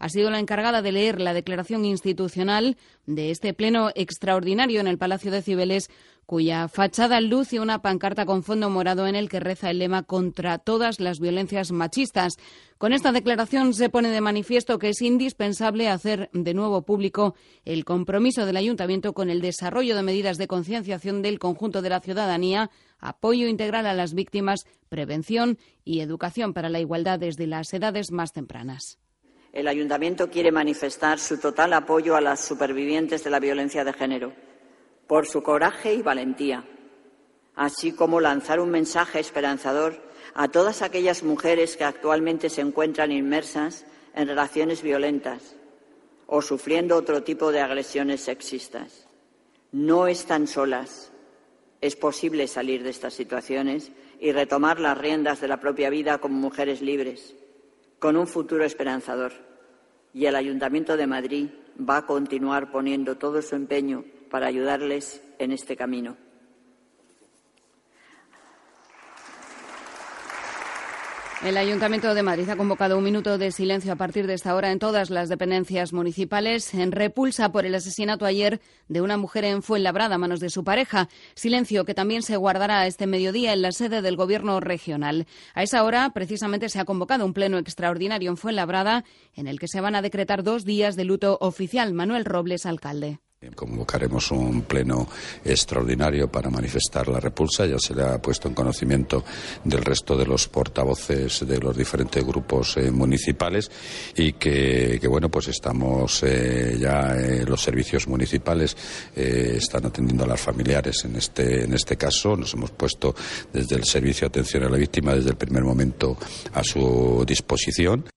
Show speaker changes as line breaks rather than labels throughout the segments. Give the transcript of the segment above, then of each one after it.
ha sido la encargada de leer la declaración institucional de este pleno extraordinario en el Palacio de Cibeles, cuya fachada luce una pancarta con fondo morado en el que reza el lema contra todas las violencias machistas. Con esta declaración se pone de manifiesto que es indispensable hacer de nuevo público el compromiso del Ayuntamiento con el desarrollo de medidas de concienciación del conjunto de la ciudadanía, apoyo integral a las víctimas, prevención y educación para la igualdad desde las edades más tempranas.
El Ayuntamiento quiere manifestar su total apoyo a las supervivientes de la violencia de género, por su coraje y valentía, así como lanzar un mensaje esperanzador a todas aquellas mujeres que actualmente se encuentran inmersas en relaciones violentas o sufriendo otro tipo de agresiones sexistas. No están solas. Es posible salir de estas situaciones y retomar las riendas de la propia vida como mujeres libres, con un futuro esperanzador. Y el Ayuntamiento de Madrid va a continuar poniendo todo su empeño para ayudarles en este camino.
El Ayuntamiento de Madrid ha convocado un minuto de silencio a partir de esta hora en todas las dependencias municipales en repulsa por el asesinato ayer de una mujer en Fuenlabrada a manos de su pareja. Silencio que también se guardará este mediodía en la sede del Gobierno regional. A esa hora, precisamente, se ha convocado un pleno extraordinario en Fuenlabrada en el que se van a decretar 2 días de luto oficial. Manuel Robles, alcalde.
Convocaremos un pleno extraordinario para manifestar la repulsa. Ya se le ha puesto en conocimiento del resto de los portavoces de los diferentes grupos municipales y que bueno, pues estamos los servicios municipales están atendiendo a las familiares en este caso. Nos hemos puesto desde el Servicio de Atención a la Víctima desde el primer momento a su disposición.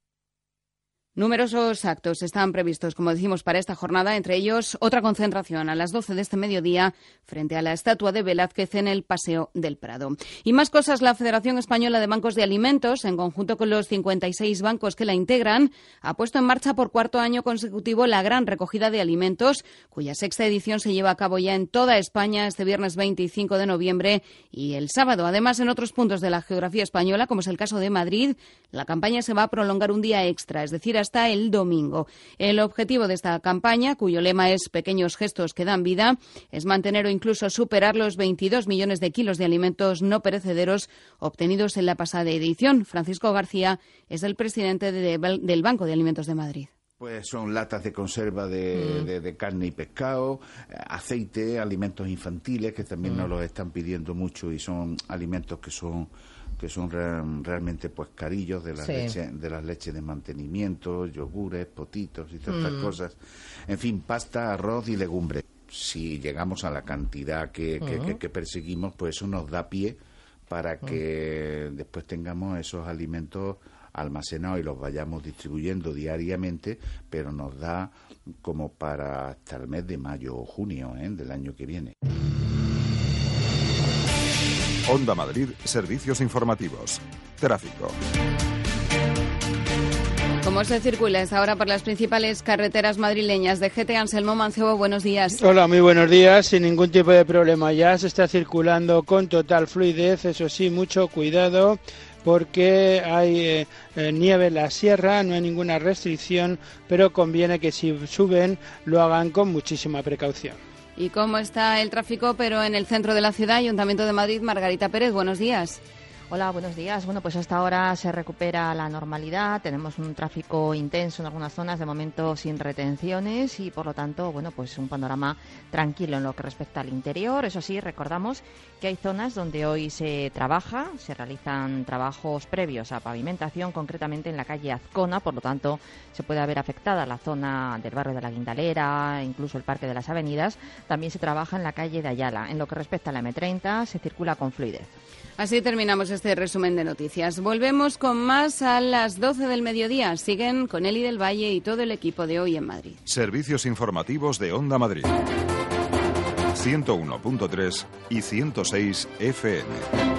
Numerosos actos están previstos, como decimos, para esta jornada, entre ellos otra concentración a las 12 de este mediodía frente a la estatua de Velázquez en el Paseo del Prado. Y más cosas, la Federación Española de Bancos de Alimentos, en conjunto con los 56 bancos que la integran, ha puesto en marcha por 4º año consecutivo la Gran Recogida de Alimentos, cuya 6ª edición se lleva a cabo ya en toda España este viernes 25 de noviembre y el sábado. Además, en otros puntos de la geografía española, como es el caso de Madrid, la campaña se va a prolongar un día extra, es decir, hasta el domingo. El objetivo de esta campaña, cuyo lema es Pequeños gestos que dan vida, es mantener o incluso superar los 22 millones de kilos de alimentos no perecederos obtenidos en la pasada edición. Francisco García es el presidente del Banco de Alimentos de Madrid.
Pues son latas de conserva de carne y pescado, aceite, alimentos infantiles que también nos los están pidiendo mucho y son alimentos que son realmente pues carillos de las leches de mantenimiento, yogures, potitos y todas estas cosas. En fin, pasta, arroz y legumbres. Si llegamos a la cantidad que perseguimos, pues eso nos da pie para que después tengamos esos alimentos almacenados y los vayamos distribuyendo diariamente, pero nos da como para hasta el mes de mayo o junio del año que viene.
Onda Madrid, servicios informativos. Tráfico.
¿Cómo se circula esta hora por las principales carreteras madrileñas? De GT, Anselmo Mancebo, buenos días.
Hola, muy buenos días. Sin ningún tipo de problema ya se está circulando con total fluidez. Eso sí, mucho cuidado porque hay nieve en la sierra, no hay ninguna restricción, pero conviene que si suben lo hagan con muchísima precaución.
¿Y cómo está el tráfico, pero en el centro de la ciudad, Ayuntamiento de Madrid? Margarita Pérez, buenos días.
Hola, buenos días. Bueno, pues hasta ahora se recupera la normalidad. Tenemos un tráfico intenso en algunas zonas, de momento sin retenciones y, por lo tanto, bueno, pues un panorama tranquilo en lo que respecta al interior. Eso sí, recordamos que hay zonas donde hoy se trabaja, se realizan trabajos previos a pavimentación, concretamente en la calle Azcona, por lo tanto, se puede haber afectada la zona del barrio de la Guindalera, incluso el Parque de las Avenidas. También se trabaja en la calle de Ayala. En lo que respecta a la M30, se circula con fluidez.
Así terminamos este resumen de noticias. Volvemos con más a las 12 del mediodía. Siguen con Eli del Valle y todo el equipo de Hoy en Madrid.
Servicios informativos de Onda Madrid. 101.3 y 106 FM.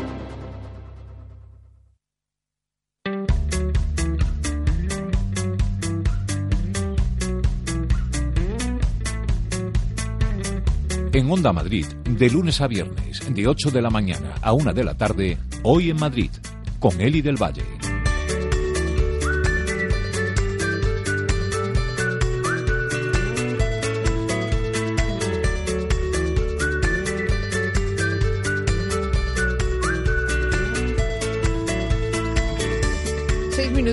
En Onda Madrid, de lunes a viernes, de 8 de la mañana a 1 de la tarde, Hoy en Madrid, con Eli del Valle.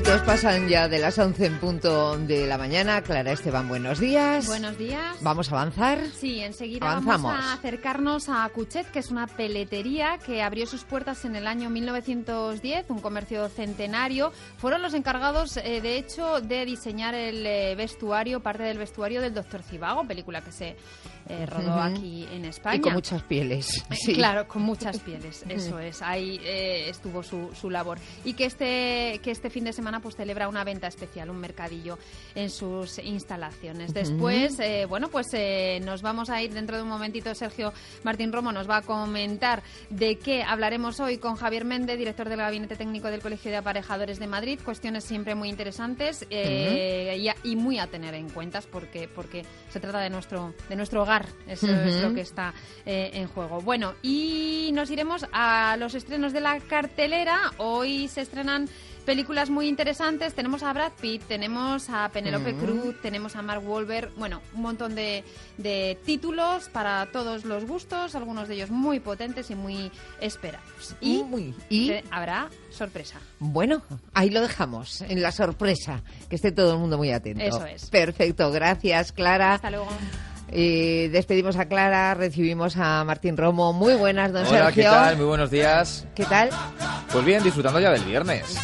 minutos pasan ya de las 11 en punto de la mañana. Clara Esteban, buenos días.
Buenos días.
¿Vamos a avanzar?
Sí, enseguida
Avanzamos.
vamos a acercarnos a Cuchet, que es una peletería que abrió sus puertas en el año 1910, un comercio centenario. Fueron los encargados, de hecho, de diseñar el vestuario, parte del vestuario del Doctor Civago, película que se rodó aquí en España.
Y con muchas pieles. Sí.
Claro, con muchas pieles, eso es. Ahí estuvo su labor. Y que este fin de semana pues celebra una venta especial, un mercadillo en sus instalaciones. Después, nos vamos a ir dentro de un momentito. Sergio Martín Romo nos va a comentar de qué hablaremos hoy con Javier Méndez, director del Gabinete Técnico del Colegio de Aparejadores de Madrid. Cuestiones siempre muy interesantes y muy a tener en cuenta porque se trata de nuestro hogar. Eso es lo que está en juego. Bueno, y nos iremos a los estrenos de la cartelera. Hoy se estrenan películas muy interesantes. Tenemos a Brad Pitt, tenemos a Penélope Cruz, tenemos a Mark Wahlberg. Bueno, un montón de títulos para todos los gustos, algunos de ellos muy potentes y muy esperados. Y habrá sorpresa.
Bueno, ahí lo dejamos, en la sorpresa. Que esté todo el mundo muy atento.
Eso es.
Perfecto, gracias, Clara.
Hasta luego.
Despedimos a Clara, recibimos a Martín Romo. Muy buenas, don
Hola,
Sergio.
¿qué tal? Muy buenos días.
¿Qué tal?
Pues bien, disfrutando ya del viernes.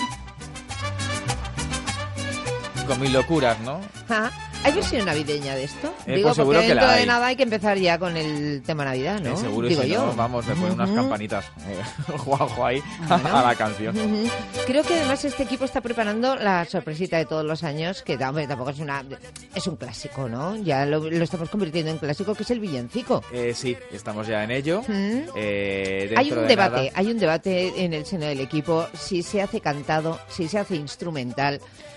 Con mis locuras, ¿no?
¿Hay versión navideña de esto?
Digo, pues seguro
porque
que
dentro
la hay.
de nada hay que empezar ya con el tema Navidad, ¿no?
Seguro,
digo
y si
yo.
no, vamos, me ponen unas campanitas Juanjo ahí a la canción.
Creo que además este equipo está preparando la sorpresita de todos los años, que tampoco es un clásico, ¿no? Ya lo estamos convirtiendo en clásico, que es el villancico.
Sí, estamos ya en ello.
Hay un debate en el seno del equipo, si se hace cantado, si se hace instrumental.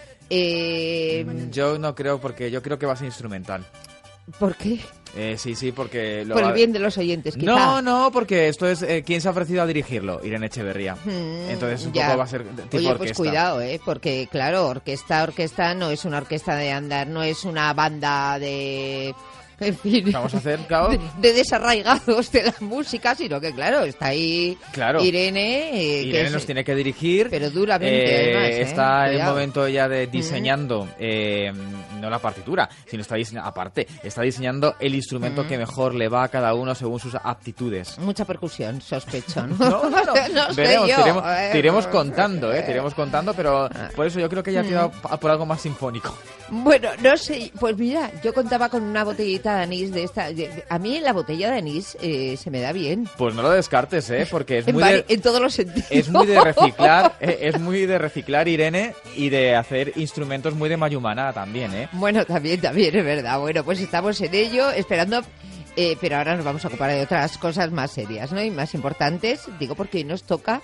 Yo no creo, porque yo creo que va a ser instrumental.
¿Por qué?
Sí, porque...
Por el bien de los oyentes, quizá.
No, porque esto es... ¿quién se ha ofrecido a dirigirlo? Irene Echeverría. Entonces un poco va a ser tipo
Oye,
orquesta.
pues cuidado, porque claro, orquesta no es una orquesta de andar, no es una banda de... En fin,
vamos a hacer, claro,
de desarraigados de la música, sino que claro, está ahí Irene.
Irene nos tiene que dirigir.
Pero duramente, además.
Está en el momento ya de diseñando, no la partitura, sino está diseñando el instrumento que mejor le va a cada uno según sus aptitudes.
Mucha percusión, sospecho, ¿no?
No veremos, te iremos contando, pero por eso yo creo que ella tira por algo más sinfónico.
Bueno, no sé, pues mira, yo contaba con una botellita de anís de esta. A mí la botella de anís se me da bien.
Pues no lo descartes, porque es
en todos los sentidos.
Es muy de reciclar, Irene, y de hacer instrumentos muy de mayumana también,
Bueno, también es verdad. Bueno, pues estamos en ello, esperando. Pero ahora nos vamos a ocupar de otras cosas más serias, ¿no? Y más importantes, digo, porque hoy nos toca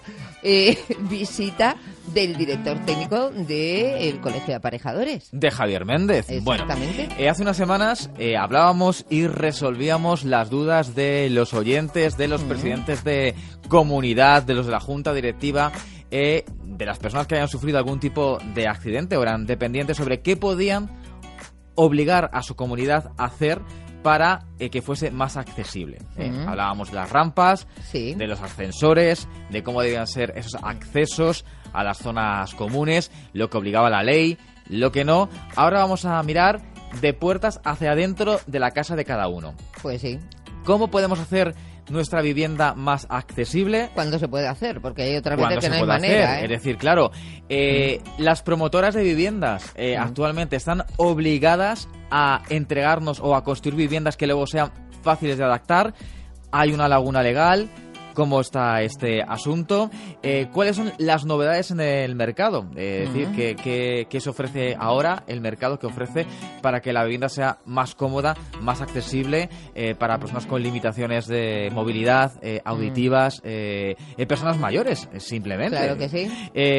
visita del director técnico del Colegio de Aparejadores.
De Javier Méndez.
Exactamente.
Bueno, hace unas semanas hablábamos y resolvíamos las dudas de los oyentes, de los presidentes de comunidad, de los de la junta directiva, de las personas que hayan sufrido algún tipo de accidente o eran dependientes, sobre qué podían obligar a su comunidad a hacer para que fuese más accesible. Hablábamos de las rampas, de los ascensores, de cómo debían ser esos accesos a las zonas comunes, lo que obligaba la ley, lo que no. Ahora vamos a mirar de puertas hacia adentro de la casa de cada uno.
Pues sí.
¿Cómo podemos hacer nuestra vivienda más accesible?
¿Cuándo se puede hacer? Porque hay otras veces que no hay manera.
Es decir, claro, las promotoras de viviendas actualmente están obligadas a entregarnos o a construir viviendas que luego sean fáciles de adaptar. Hay una laguna legal. ¿Cómo está este asunto? ¿Cuáles son las novedades en el mercado? Es decir, ¿qué se ofrece ahora el mercado que ofrece para que la vivienda sea más cómoda, más accesible para personas con limitaciones de movilidad, auditivas, personas mayores, simplemente?
Claro que sí.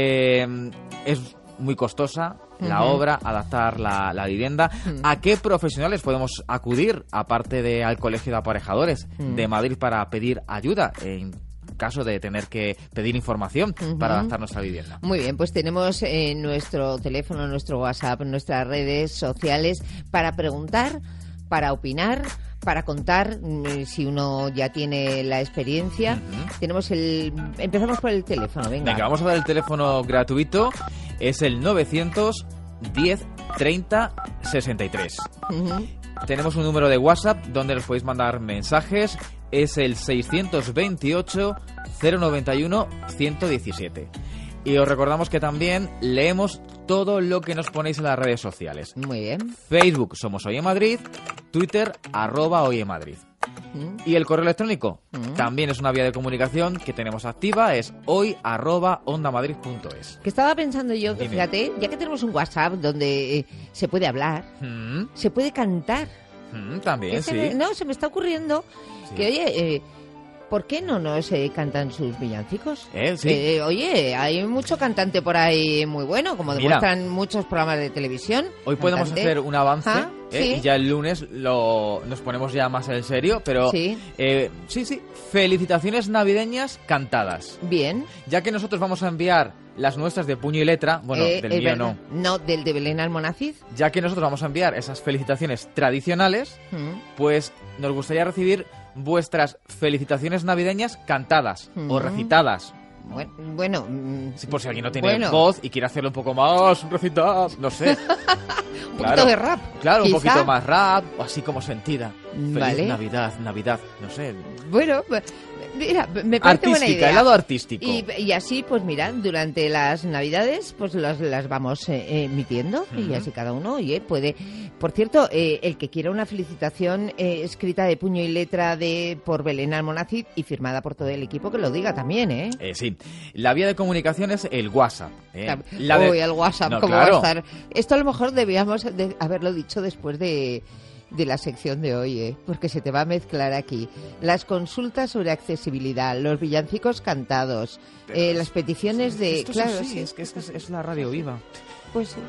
Es muy costosa la obra, adaptar la vivienda. ¿A qué profesionales podemos acudir, aparte de al Colegio de Aparejadores de Madrid, para pedir ayuda en caso de tener que pedir información para adaptar nuestra vivienda?
Muy bien, pues tenemos nuestro teléfono, nuestro WhatsApp, nuestras redes sociales para preguntar, para opinar, para contar, si uno ya tiene la experiencia. Empezamos por el teléfono, venga.
Vamos a dar el teléfono gratuito. es el 910 30 63. Tenemos un número de WhatsApp donde nos podéis mandar mensajes, es el 628 091 117. Y os recordamos que también leemos todo lo que nos ponéis en las redes sociales.
Muy bien.
Facebook somos Hoy en Madrid, Twitter @Hoy en Madrid. Y el correo electrónico también es una vía de comunicación que tenemos activa, es hoy@ondamadrid.es.
Que estaba pensando yo, que
Dime.
fíjate, ya que tenemos un WhatsApp donde se puede hablar, se puede cantar.
También, sí.
No, se me está ocurriendo que, oye, ¿por qué no nos cantan sus villancicos?
Sí.
Oye, hay mucho cantante por ahí muy bueno, como
Mira,
demuestran muchos programas de televisión.
Hoy podemos
Cantante.
hacer un avance,
sí.
y ya el lunes nos ponemos ya más en serio, pero
Sí.
sí, felicitaciones navideñas cantadas.
Bien.
Ya que nosotros vamos a enviar las nuestras de puño y letra, bueno, del
es
mío
verdad. No, del de Belén Almonaciz.
ya que nosotros vamos a enviar esas felicitaciones tradicionales, pues nos gustaría recibir vuestras felicitaciones navideñas cantadas o recitadas.
Bueno,
Sí, por si alguien no tiene
bueno.
voz y quiere hacerlo un poco más recitado, no sé.
un poquito de rap.
Claro, un
quizá.
poquito más rap, o así como sentida.
Vale.
Feliz Navidad, no sé.
Bueno, mira, me parece buena
Artística,
idea.
el lado artístico.
Y así, pues mira, durante las Navidades, pues las vamos emitiendo y así cada uno, oye, puede... Por cierto, el que quiera una felicitación escrita de puño y letra por Belén Almonaciz y firmada por todo el equipo, que lo diga también, ¿eh?
Sí, la vía de comunicación es el WhatsApp.
Uy, el WhatsApp,
No,
¿cómo
claro.
va a estar? Esto a lo mejor debíamos haberlo dicho después de la sección de hoy, porque se te va a mezclar aquí las consultas sobre accesibilidad, los villancicos cantados, las peticiones de...
Esto
claro,
sí, es que es la radio viva.
Pues sí.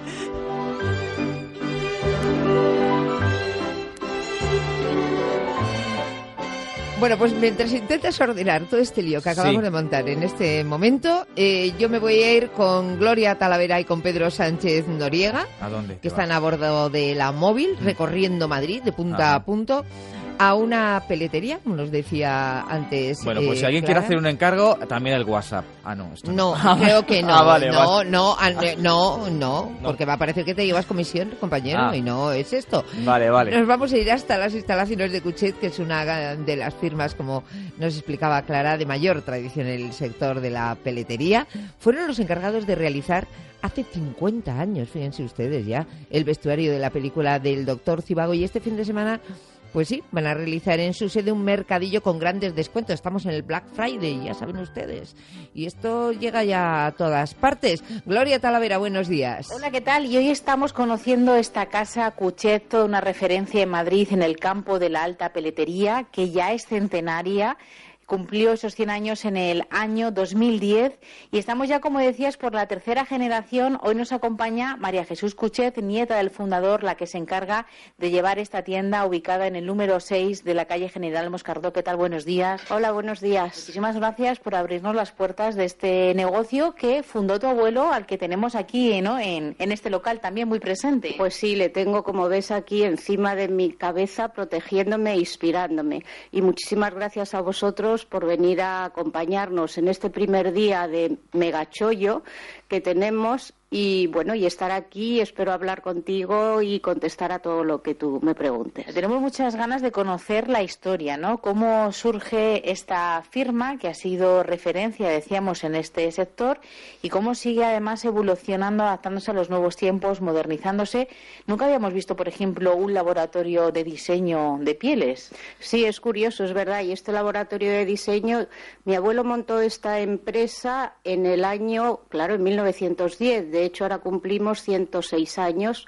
Bueno, pues mientras intentas ordenar todo este lío que acabamos de montar en este momento, yo me voy a ir con Gloria Talavera y con Pedro Sánchez Noriega,
¿A dónde?
que están a bordo de la móvil, recorriendo Madrid de punta a punto, a una peletería, como nos decía antes.
Bueno, pues si alguien
Clara.
quiere hacer un encargo, también el WhatsApp. Ah, no, esto
No, creo que no.
Vale,
no, porque va a parecer que te llevas comisión, compañero, y no es esto.
Vale.
Nos vamos a ir hasta las instalaciones de Cuchet, que es una de las firmas, como nos explicaba Clara, de mayor tradición en el sector de la peletería. Fueron los encargados de realizar hace 50 años, fíjense ustedes ya, el vestuario de la película del Doctor Zhivago, y este fin de semana... Pues sí, van a realizar en su sede un mercadillo con grandes descuentos. Estamos en el Black Friday, ya saben ustedes. Y esto llega ya a todas partes. Gloria Talavera, buenos días.
Hola, ¿qué tal? Y hoy estamos conociendo esta casa Cuchet, toda una referencia en Madrid, en el campo de la alta peletería, que ya es centenaria. Cumplió esos 100 años en el año 2010 y estamos ya, como decías, por la tercera generación. Hoy nos acompaña María Jesús Cuchet, nieta del fundador, la que se encarga de llevar esta tienda ubicada en el número 6 de la calle General Moscardó. ¿Qué tal? Buenos días.
Hola, buenos días.
Muchísimas gracias por abrirnos las puertas de este negocio que fundó tu abuelo, al que tenemos aquí, ¿no? en este local también muy presente.
Pues sí, le tengo, como ves aquí, encima de mi cabeza, protegiéndome e inspirándome. Y muchísimas gracias a vosotros por venir a acompañarnos en este primer día de megachollo que tenemos y bueno, y estar aquí. Espero hablar contigo y contestar a todo lo que tú me preguntes.
Tenemos muchas ganas de conocer la historia, ¿no? Cómo surge esta firma que ha sido referencia, decíamos, en este sector, y cómo sigue además evolucionando, adaptándose a los nuevos tiempos, modernizándose. Nunca habíamos visto, por ejemplo, un laboratorio de diseño de pieles.
Sí, es curioso, es verdad. Y este laboratorio de diseño, mi abuelo montó esta empresa en el año, claro, en 1910. De hecho, ahora cumplimos 106 años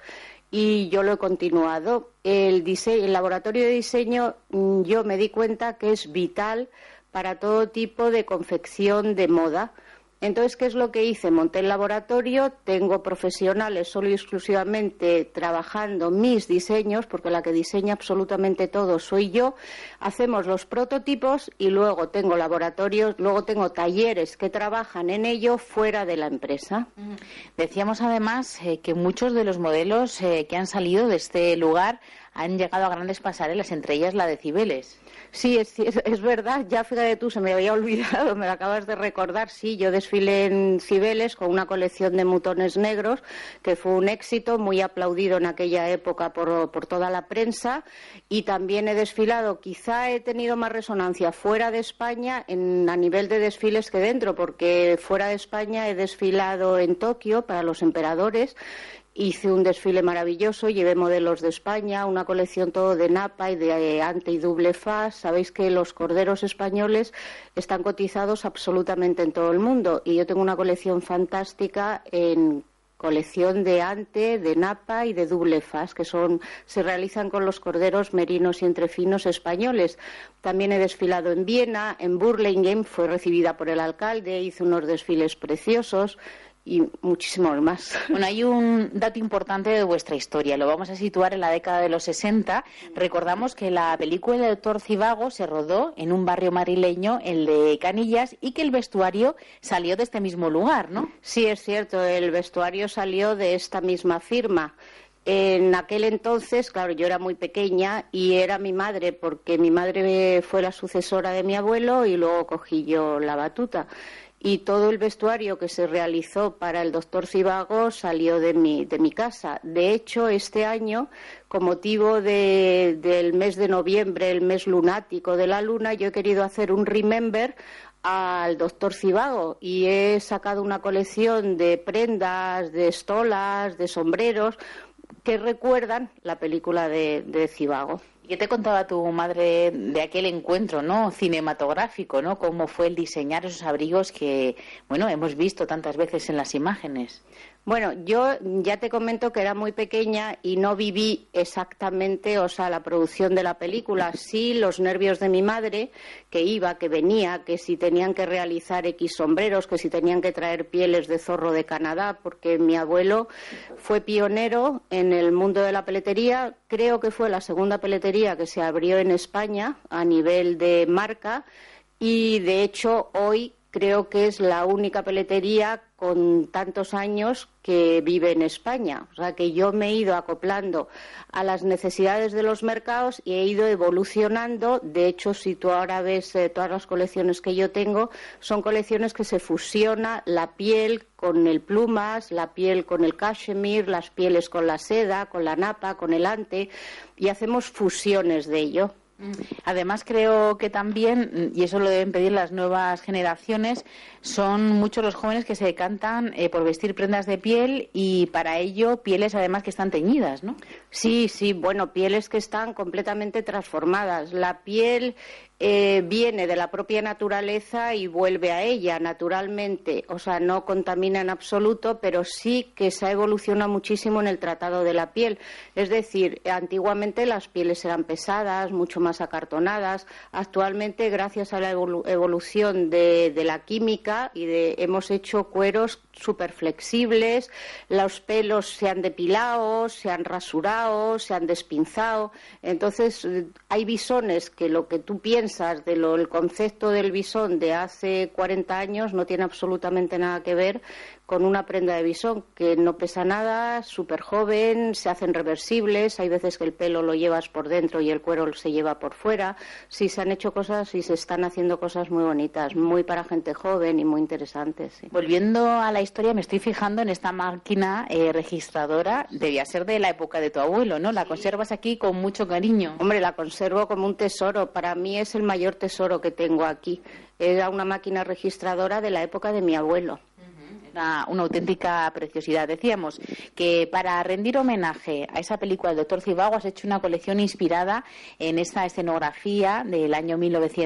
y yo lo he continuado. El laboratorio de diseño, yo me di cuenta que es vital para todo tipo de confección de moda. Entonces, ¿qué es lo que hice? Monté el laboratorio, tengo profesionales solo y exclusivamente trabajando mis diseños, porque la que diseña absolutamente todo soy yo. Hacemos los prototipos y luego tengo laboratorios, luego tengo talleres que trabajan en ello fuera de la empresa.
Decíamos además que muchos de los modelos que han salido de este lugar han llegado a grandes pasarelas, entre ellas la de Cibeles.
Sí, es verdad, ya fíjate tú, se me había olvidado, me lo acabas de recordar. Sí, yo desfilé en Cibeles con una colección de mutones negros, que fue un éxito, muy aplaudido en aquella época por toda la prensa, y también he desfilado, quizá he tenido más resonancia fuera de España a nivel de desfiles que dentro, porque fuera de España he desfilado en Tokio para los emperadores. Hice un desfile maravilloso, llevé modelos de España, una colección todo de napa y de ante y doble faz. Sabéis que los corderos españoles están cotizados absolutamente en todo el mundo y yo tengo una colección fantástica en colección de ante, de napa y de doble faz, que se realizan con los corderos merinos y entrefinos españoles. También he desfilado en Viena, en Burlingame, fue recibida por el alcalde, hice unos desfiles preciosos y muchísimos más.
Bueno, hay un dato importante de vuestra historia. Lo vamos a situar en la década de los 60. Recordamos que la película del Doctor Zhivago se rodó en un barrio madrileño, el de Canillas, y que el vestuario salió de este mismo lugar, ¿no?
Sí, es cierto. El vestuario salió de esta misma firma. En aquel entonces, claro, yo era muy pequeña y era mi madre, porque mi madre fue la sucesora de mi abuelo y luego cogí yo la batuta. Y todo el vestuario que se realizó para el Doctor Zhivago salió de mi casa. De hecho, este año, con motivo del mes de noviembre, el mes lunático de la luna, yo he querido hacer un remember al Doctor Zhivago y he sacado una colección de prendas, de estolas, de sombreros que recuerdan la película de Zhivago.
¿Qué te contaba tu madre de aquel encuentro, ¿no?, cinematográfico, ¿no? ¿Cómo fue el diseñar esos abrigos que, bueno, hemos visto tantas veces en las imágenes?
Bueno, yo ya te comento que era muy pequeña y no viví exactamente, la producción de la película. Sí, los nervios de mi madre, que iba, que venía, que si tenían que realizar X sombreros, que si tenían que traer pieles de zorro de Canadá, porque mi abuelo fue pionero en el mundo de la peletería. Creo que fue la segunda peletería que se abrió en España a nivel de marca y, de hecho, hoy creo que es la única peletería con tantos años que vive en España. O sea, que yo me he ido acoplando a las necesidades de los mercados y he ido evolucionando. De hecho, si tú ahora ves todas las colecciones que yo tengo, son colecciones que se fusiona la piel con el plumas, la piel con el cashmere, las pieles con la seda, con la napa, con el ante, y hacemos fusiones de ello.
Además, creo que también, y eso lo deben pedir las nuevas generaciones, son muchos los jóvenes que se decantan por vestir prendas de piel y para ello pieles además que están teñidas, ¿no?
Sí, bueno, pieles que están completamente transformadas. La piel viene de la propia naturaleza y vuelve a ella naturalmente, o sea, no contamina en absoluto, pero sí que se ha evolucionado muchísimo en el tratado de la piel. Es decir, antiguamente las pieles eran pesadas, mucho más acartonadas. Actualmente, gracias a la evolución de la química hemos hecho cueros súper flexibles, los pelos se han depilado, se han rasurado, se han despinzado. Entonces, hay bisones que lo que tú piensas el concepto del bisón de hace 40 años no tiene absolutamente nada que ver con una prenda de bisón, que no pesa nada, súper joven, se hacen reversibles, hay veces que el pelo lo llevas por dentro y el cuero se lleva por fuera. Sí, se han hecho cosas y se están haciendo cosas muy bonitas, muy para gente joven y muy interesantes. Sí.
Volviendo a la historia, me estoy fijando en esta máquina registradora, debía ser de la época de tu abuelo, ¿no? La conservas aquí con mucho cariño.
Hombre, la conservo como un tesoro, para mí es el mayor tesoro que tengo aquí. Era una máquina registradora de la época de mi abuelo.
Una auténtica preciosidad. Decíamos que para rendir homenaje a esa película del Doctor Zhivago has hecho una colección inspirada en esta escenografía del año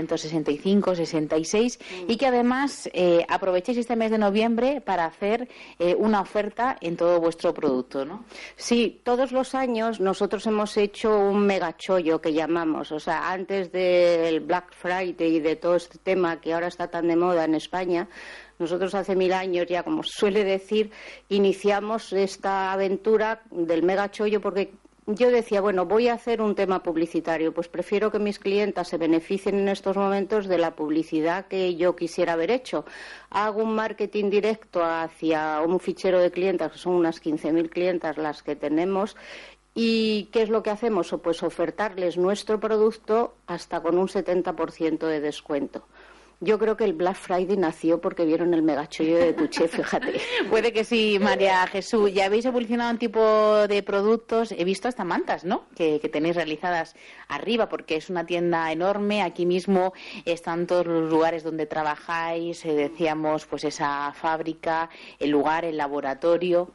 1965-66 y que además aprovechéis este mes de noviembre para hacer una oferta en todo vuestro producto, ¿no?
Sí, todos los años nosotros hemos hecho un megachollo que llamamos, o sea, antes del Black Friday y de todo este tema que ahora está tan de moda en España. Nosotros hace 1000 años ya, como suele decir, iniciamos esta aventura del megachollo porque yo decía, bueno, voy a hacer un tema publicitario, pues prefiero que mis clientas se beneficien en estos momentos de la publicidad que yo quisiera haber hecho. Hago un marketing directo hacia un fichero de clientas, que son unas 15.000 clientas las que tenemos, ¿Y qué es lo que hacemos? Pues ofertarles nuestro producto hasta con un 70% de descuento. Yo creo que el Black Friday nació porque vieron el megachollo de Cuchet, fíjate.
Puede que sí, María Jesús. Ya habéis evolucionado un tipo de productos. He visto hasta mantas, ¿no? Que tenéis realizadas arriba, porque es una tienda enorme. Aquí mismo están todos los lugares donde trabajáis. Decíamos, pues esa fábrica, el lugar, el laboratorio.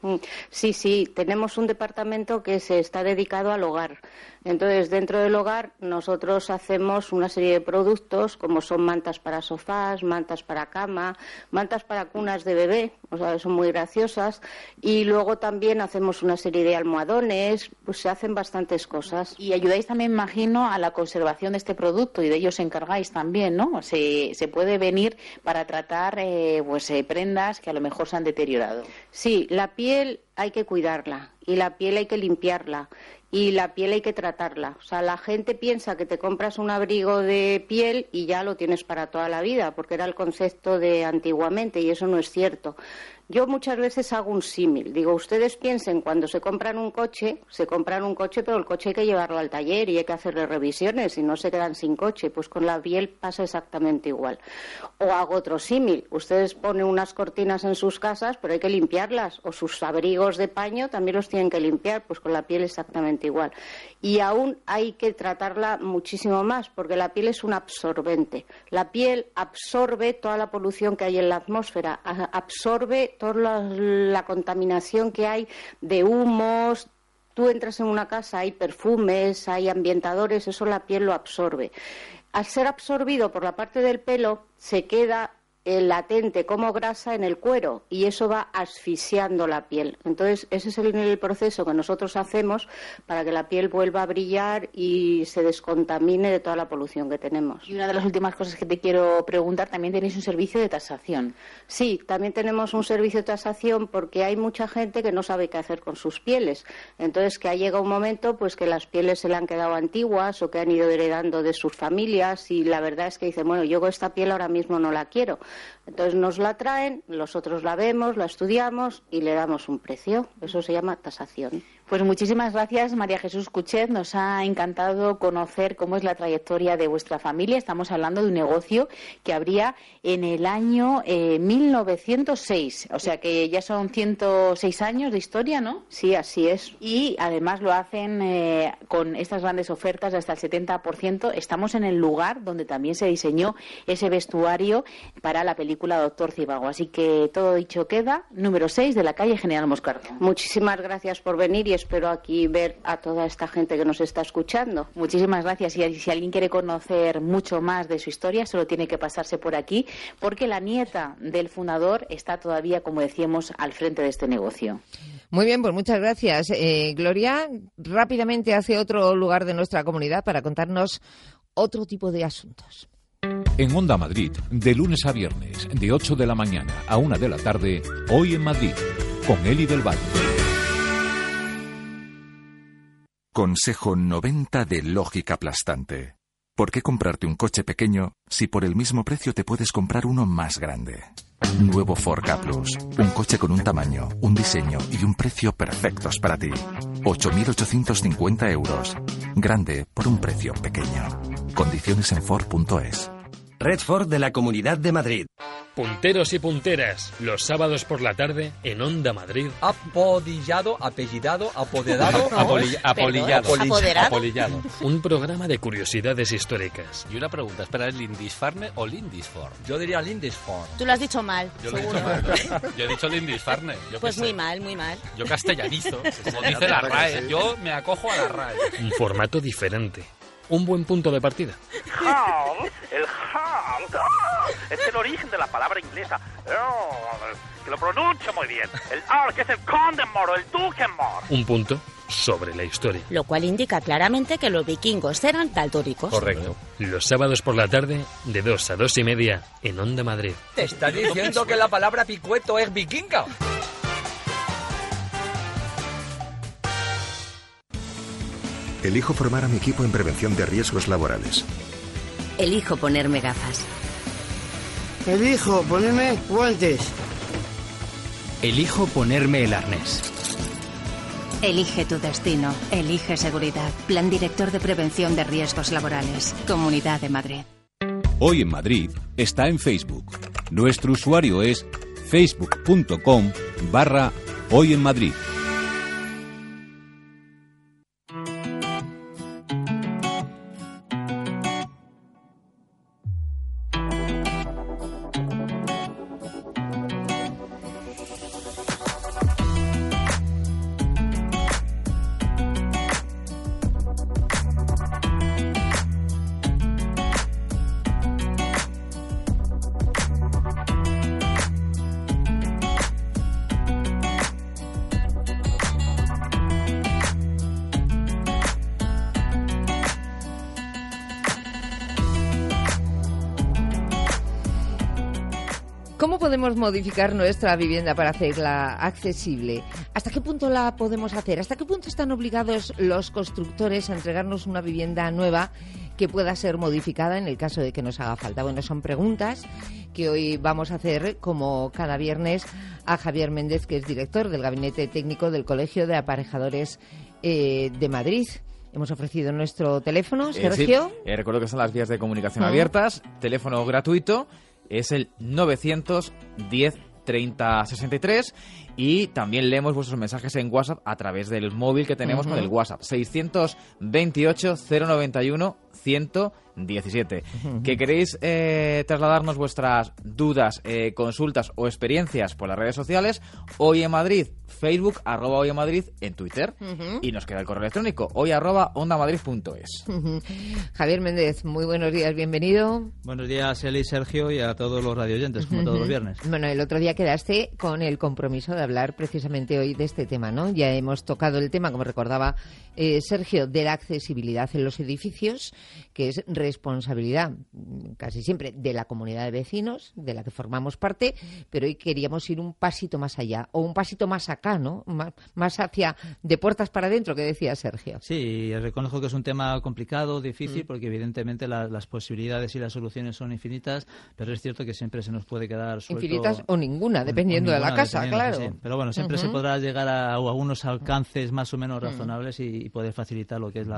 Sí, tenemos un departamento que se está dedicado al hogar. Entonces, dentro del hogar, nosotros hacemos una serie de productos, como son mantas para sofás, mantas para cama, mantas para cunas de bebé, o sea, son muy graciosas, y luego también hacemos una serie de almohadones, pues se hacen bastantes cosas.
Y ayudáis también, imagino, a la conservación de este producto, y de ello os encargáis también, ¿no? Se puede venir para tratar prendas que a lo mejor se han deteriorado.
Sí, la piel hay que cuidarla, y la piel hay que limpiarla, y la piel hay que tratarla. O sea, la gente piensa que te compras un abrigo de piel y ya lo tienes para toda la vida, porque era el concepto de antiguamente, y eso no es cierto. Yo muchas veces hago un símil. Digo, ustedes piensen, cuando se compran un coche, pero el coche hay que llevarlo al taller y hay que hacerle revisiones y no se quedan sin coche. Pues con la piel pasa exactamente igual. O hago otro símil. Ustedes ponen unas cortinas en sus casas, pero hay que limpiarlas. O sus abrigos de paño también los tienen que limpiar. Pues con la piel exactamente igual. Y aún hay que tratarla muchísimo más, porque la piel es un absorbente. La piel absorbe toda la polución que hay en la atmósfera, absorbe toda la contaminación que hay de humos. Tú entras en una casa, hay perfumes, hay ambientadores, eso la piel lo absorbe. Al ser absorbido por la parte del pelo, se queda latente como grasa en el cuero y eso va asfixiando la piel. Entonces, ese es el proceso que nosotros hacemos para que la piel vuelva a brillar y se descontamine de toda la polución que tenemos.
Y una de las últimas cosas que te quiero preguntar, también tenéis un servicio de tasación.
Sí, también tenemos un servicio de tasación porque hay mucha gente que no sabe qué hacer con sus pieles. Entonces, que ha llegado un momento pues que las pieles se le han quedado antiguas o que han ido heredando de sus familias y la verdad es que dicen, bueno, yo con esta piel ahora mismo no la quiero. Entonces nos la traen, nosotros la vemos, la estudiamos y le damos un precio. Eso se llama tasación.
Pues muchísimas gracias, María Jesús Cuchet. Nos ha encantado conocer cómo es la trayectoria de vuestra familia. Estamos hablando de un negocio que abría en el año 1906. O sea que ya son 106 años de historia, ¿no?
Sí, así es.
Y además lo hacen con estas grandes ofertas de hasta el 70%. Estamos en el lugar donde también se diseñó ese vestuario para la película Doctor Zhivago. Así que todo dicho queda. Número 6 de la calle General Moscardo.
Muchísimas gracias por venir y espero aquí ver a toda esta gente que nos está escuchando.
Muchísimas gracias. Y si alguien quiere conocer mucho más de su historia, solo tiene que pasarse por aquí, porque la nieta del fundador está todavía, como decíamos, al frente de este negocio.
Muy bien, pues muchas gracias. Gloria, rápidamente hacia otro lugar de nuestra comunidad para contarnos otro tipo de asuntos.
En Onda Madrid, de lunes a viernes, de 8 de la mañana a 1 de la tarde, Hoy en Madrid, con Eli del Valle.
Consejo 90 de lógica aplastante. ¿Por qué comprarte un coche pequeño si por el mismo precio te puedes comprar uno más grande? Nuevo Ford Ka Plus. Un coche con un tamaño, un diseño y un precio perfectos para ti. 8.850 euros. Grande por un precio pequeño. Condiciones en Ford.es.
Red Ford de la Comunidad de Madrid.
Punteros y punteras, los sábados por la tarde en Onda Madrid.
Apodillado, apellidado, apoderado,
apolillado. Un programa de curiosidades históricas.
Y una pregunta, ¿espera, es Lindisfarne o Lindisfarne?
Yo diría Lindisfarne.
Tú lo has dicho mal, seguro.
Yo he dicho Lindisfarne.
Pues muy mal, muy mal.
Yo castellanizo, como dice la RAE. Yo me acojo a la RAE.
Un formato diferente. Un buen punto de partida.
Hound, el hound, es el origen de la palabra inglesa. Que lo pronuncio muy bien. El que es el conde moro, el duque moro.
Un punto sobre la historia.
Lo cual indica claramente que los vikingos eran daltónicos.
Correcto. Los sábados por la tarde, de 2 a 2 y media, en Onda Madrid.
¿Te estás diciendo que la palabra picueto es vikinga?
Elijo formar a mi equipo en prevención de riesgos laborales.
Elijo ponerme gafas.
Elijo ponerme guantes.
Elijo ponerme el arnés.
Elige tu destino. Elige seguridad. Plan Director de Prevención de Riesgos Laborales. Comunidad de Madrid.
Hoy en Madrid está en Facebook. Nuestro usuario es facebook.com/Hoy en Madrid.
¿Cómo podemos modificar nuestra vivienda para hacerla accesible? ¿Hasta qué punto la podemos hacer? ¿Hasta qué punto están obligados los constructores a entregarnos una vivienda nueva que pueda ser modificada en el caso de que nos haga falta? Bueno, son preguntas que hoy vamos a hacer, como cada viernes, a Javier Méndez, que es director del Gabinete Técnico del Colegio de Aparejadores de Madrid. Hemos ofrecido nuestro teléfono, Sergio.
Sí. Recuerdo que son las vías de comunicación abiertas, teléfono gratuito. Es el 910 30 63 y también leemos vuestros mensajes en WhatsApp a través del móvil que tenemos con el WhatsApp 628 091 117. ¿Que queréis trasladarnos vuestras dudas, consultas o experiencias por las redes sociales? Hoy en Madrid, Facebook, @Hoy en Madrid, en Twitter. Y nos queda el correo electrónico, hoy@ondamadrid.es.
Javier Méndez, muy buenos días, bienvenido.
Buenos días, Eli, Sergio, y a todos los radioyentes, como todos los viernes.
Bueno, el otro día quedaste con el compromiso de hablar precisamente hoy de este tema, ¿no? Ya hemos tocado el tema, como recordaba Sergio, de la accesibilidad en los edificios, que es responsabilidad casi siempre de la comunidad de vecinos, de la que formamos parte, pero hoy queríamos ir un pasito más allá, o un pasito más acá, ¿no? Más hacia, de puertas para adentro, que decía Sergio.
Sí, reconozco que es un tema complicado, difícil, porque evidentemente las posibilidades y las soluciones son infinitas, pero es cierto que siempre se nos puede quedar suelto...
Infinitas o ninguna, dependiendo de la casa, claro.
Sí. Pero bueno, siempre se podrá llegar a unos alcances más o menos razonables y poder facilitar lo que es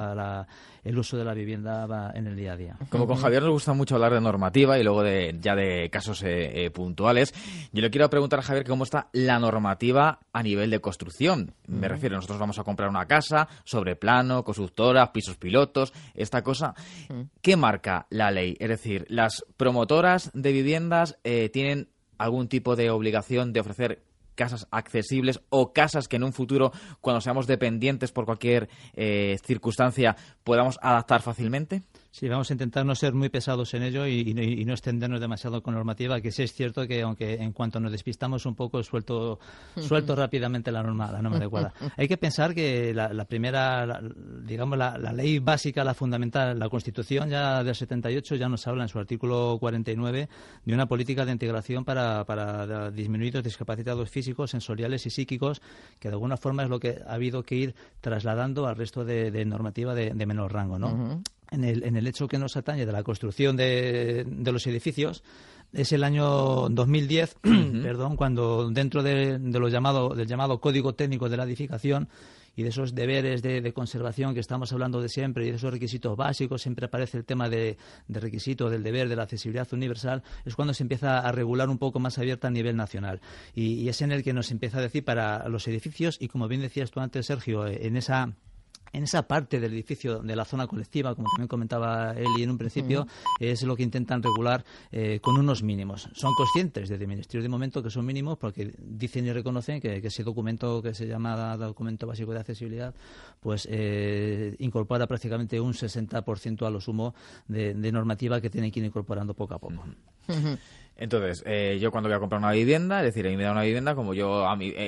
el uso de la vivienda en el día a día.
Como con Javier nos gusta mucho hablar de normativa y luego de casos puntuales, yo le quiero preguntar a Javier cómo está la normativa a nivel de construcción. Me refiero, nosotros vamos a comprar una casa sobre plano, constructora, pisos pilotos, esta cosa. ¿Qué marca la ley? Es decir, ¿las promotoras de viviendas tienen algún tipo de obligación de ofrecer casas accesibles o casas que en un futuro, cuando seamos dependientes por cualquier circunstancia, podamos adaptar fácilmente?
Sí, vamos a intentar no ser muy pesados en ello y no extendernos demasiado con normativa, que sí es cierto que aunque en cuanto nos despistamos un poco suelto rápidamente la norma adecuada. Hay que pensar que la primera, digamos la ley básica, la fundamental, la Constitución ya del 78 ya nos habla en su artículo 49 de una política de integración para disminuir los discapacitados físicos, sensoriales y psíquicos, que de alguna forma es lo que ha habido que ir trasladando al resto de normativa de menor rango, ¿no? En el hecho que nos atañe de la construcción de los edificios, es el año 2010, cuando dentro del llamado Código Técnico de la Edificación y de esos deberes de conservación que estamos hablando de siempre y de esos requisitos básicos, siempre aparece el tema de requisito, del deber, de la accesibilidad universal, es cuando se empieza a regular un poco más abierta a nivel nacional. Y es en el que nos empieza a decir para los edificios, y como bien decías tú antes, Sergio, en esa parte del edificio, de la zona colectiva, como también comentaba Eli en un principio, es lo que intentan regular con unos mínimos. Son conscientes desde el Ministerio de momento que son mínimos porque dicen y reconocen que ese documento que se llama Documento Básico de Accesibilidad pues incorpora prácticamente un 60% a lo sumo de normativa que tienen que ir incorporando poco a poco.
Entonces, yo cuando voy a comprar una vivienda, es decir, a mí me da una vivienda, como yo,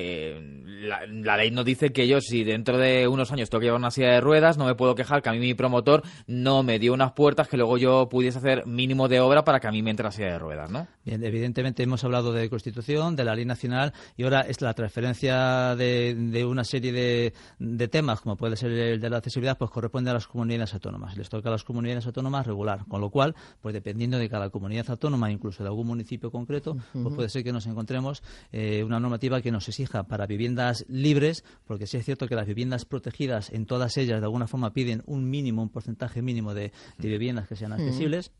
la ley nos dice que yo, si dentro de unos años tengo que llevar una silla de ruedas, no me puedo quejar que a mí mi promotor no me dio unas puertas que luego yo pudiese hacer mínimo de obra para que a mí me entre la silla de ruedas, ¿no?
Bien, evidentemente hemos hablado de Constitución, de la ley nacional, y ahora es la transferencia de una serie de temas, como puede ser el de la accesibilidad, pues corresponde a las comunidades autónomas. Les toca a las comunidades autónomas regular, con lo cual, pues dependiendo de cada comunidad autónoma, incluso de algún municipio municipio concreto, pues puede ser que nos encontremos una normativa que nos exija para viviendas libres, porque sí es cierto que las viviendas protegidas en todas ellas de alguna forma piden un porcentaje mínimo de viviendas que sean accesibles.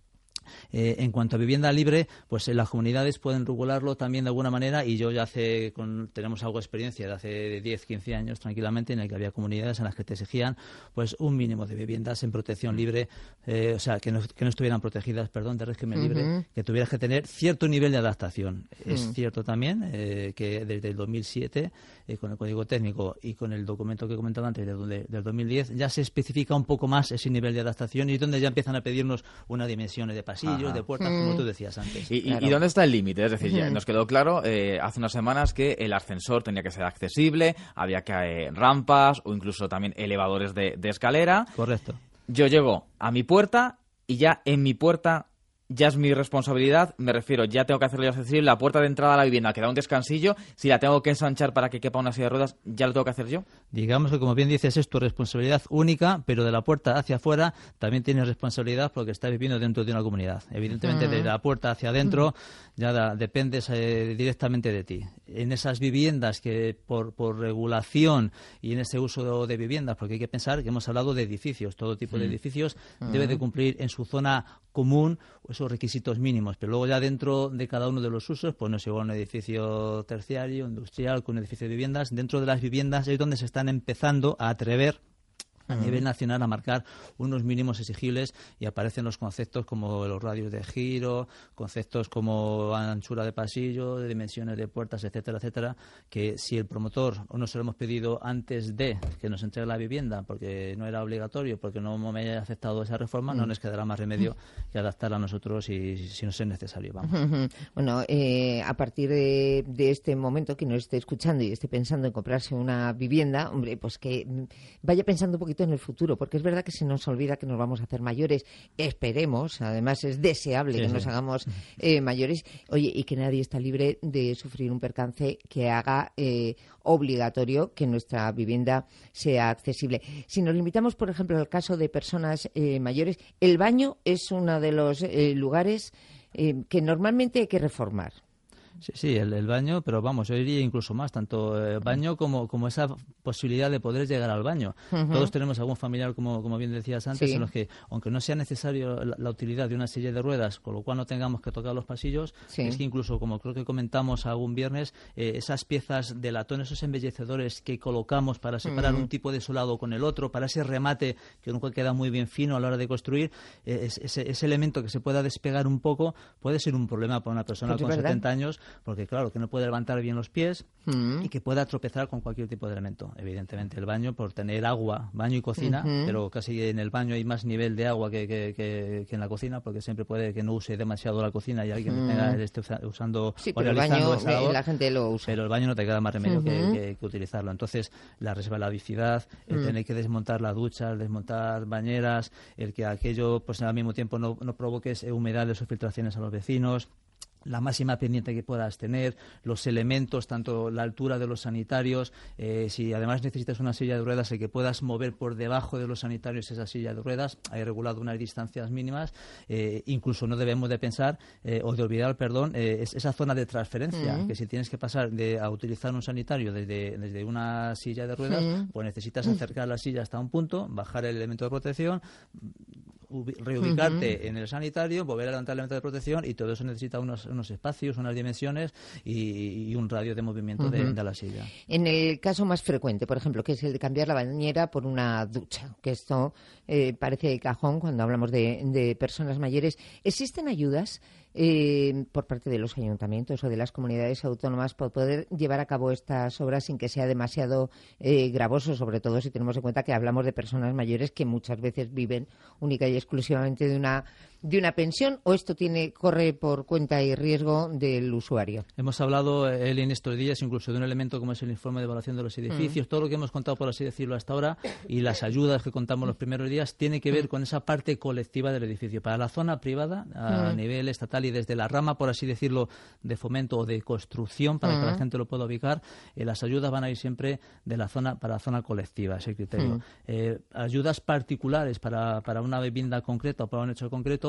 En cuanto a vivienda libre, pues las comunidades pueden regularlo también de alguna manera, y yo ya tenemos algo de experiencia de hace 10, 15 años tranquilamente, en el que había comunidades en las que te exigían pues un mínimo de viviendas en protección libre, o sea, que no estuvieran protegidas, de régimen libre, que tuvieras que tener cierto nivel de adaptación. Es cierto también que desde el 2007, con el Código Técnico y con el documento que comentaba antes del 2010, ya se especifica un poco más ese nivel de adaptación, y es donde ya empiezan a pedirnos unas dimensiones de pasillos, de puertas, como tú decías antes.
¿Y dónde está el límite? Es decir, ya nos quedó claro hace unas semanas que el ascensor tenía que ser accesible, había que rampas o incluso también elevadores de escalera.
Correcto.
Yo llego a mi puerta y ya en mi puerta ya es mi responsabilidad, me refiero, ya tengo que hacerlo yo accesible. La puerta de entrada a la vivienda que da un descansillo, si la tengo que ensanchar para que quepa una silla de ruedas, ¿ya lo tengo que hacer yo?
Digamos que, como bien dices, es tu responsabilidad única, pero de la puerta hacia afuera también tienes responsabilidad porque estás viviendo dentro de una comunidad. Evidentemente, de la puerta hacia adentro ya dependes directamente de ti. En esas viviendas que por regulación y en ese uso de viviendas, porque hay que pensar que hemos hablado de edificios, todo tipo de edificios debe de cumplir en su zona común esos requisitos mínimos, pero luego ya dentro de cada uno de los usos, pues no es igual un edificio terciario, industrial, que un edificio de viviendas. Dentro de las viviendas es donde se están empezando a atrever a nivel nacional a marcar unos mínimos exigibles, y aparecen los conceptos como los radios de giro, conceptos como anchura de pasillo, dimensiones de puertas, etcétera, etcétera, que si el promotor o no se lo hemos pedido antes de que nos entregue la vivienda porque no era obligatorio, porque no me haya aceptado esa reforma, no nos quedará más remedio que adaptarla a nosotros si no es necesario. Vamos.
Bueno, a partir de este momento, que nos esté escuchando y esté pensando en comprarse una vivienda, hombre, pues que vaya pensando un poquito en el futuro, porque es verdad que se nos olvida que nos vamos a hacer mayores. Esperemos, además es deseable que nos hagamos mayores. Oye, y que nadie está libre de sufrir un percance que haga obligatorio que nuestra vivienda sea accesible. Si nos limitamos, por ejemplo, al caso de personas mayores, el baño es uno de los lugares que normalmente hay que reformar.
Sí, el baño, pero vamos, yo diría incluso más, tanto baño como esa posibilidad de poder llegar al baño. Todos tenemos algún familiar, como bien decías antes, en los que, aunque no sea necesario la utilidad de una silla de ruedas, con lo cual no tengamos que tocar los pasillos, es que incluso, como creo que comentamos algún viernes, esas piezas de latón, esos embellecedores que colocamos para separar un tipo de solado con el otro, para ese remate que nunca queda muy bien fino a la hora de construir, ese elemento que se pueda despegar un poco puede ser un problema para una persona con 70 años, porque claro, que no puede levantar bien los pies y que pueda tropezar con cualquier tipo de elemento. Evidentemente el baño, por tener agua, baño y cocina, pero casi en el baño hay más nivel de agua que en la cocina, porque siempre puede que no use demasiado la cocina y alguien esté usando o realizando esa labor,
la gente lo usa.
Pero el baño no te queda más remedio que utilizarlo. Entonces la resbaladicidad, el tener que desmontar la ducha, desmontar bañeras, el que aquello pues al mismo tiempo no provoques humedades o filtraciones a los vecinos, la máxima pendiente que puedas tener, los elementos, tanto la altura de los sanitarios, si además necesitas una silla de ruedas, el que puedas mover por debajo de los sanitarios esa silla de ruedas, hay regulado unas distancias mínimas, incluso no debemos de pensar, o de olvidar, esa zona de transferencia, que si tienes que pasar a utilizar un sanitario desde una silla de ruedas, pues necesitas acercar la silla hasta un punto, bajar el elemento de protección, reubicarte en el sanitario, volver a levantar el elemento de protección, y todo eso necesita unos espacios, unas dimensiones y un radio de movimiento de la silla.
En el caso más frecuente, por ejemplo, que es el de cambiar la bañera por una ducha, que esto parece de cajón cuando hablamos de personas mayores, ¿existen ayudas por parte de los ayuntamientos o de las comunidades autónomas para poder llevar a cabo estas obras sin que sea demasiado gravoso, sobre todo si tenemos en cuenta que hablamos de personas mayores que muchas veces viven única y exclusivamente de una pensión, o esto corre por cuenta y riesgo del usuario?
Hemos hablado, Eli, en estos días incluso de un elemento como es el informe de evaluación de los edificios. Todo lo que hemos contado, por así decirlo, hasta ahora, y las ayudas que contamos los primeros días, tiene que ver con esa parte colectiva del edificio. Para la zona privada, a nivel estatal y desde la rama, por así decirlo, de fomento o de construcción, para que la gente lo pueda ubicar, las ayudas van a ir siempre para la zona colectiva, ese criterio. Ayudas particulares para una vivienda concreta o para un hecho concreto,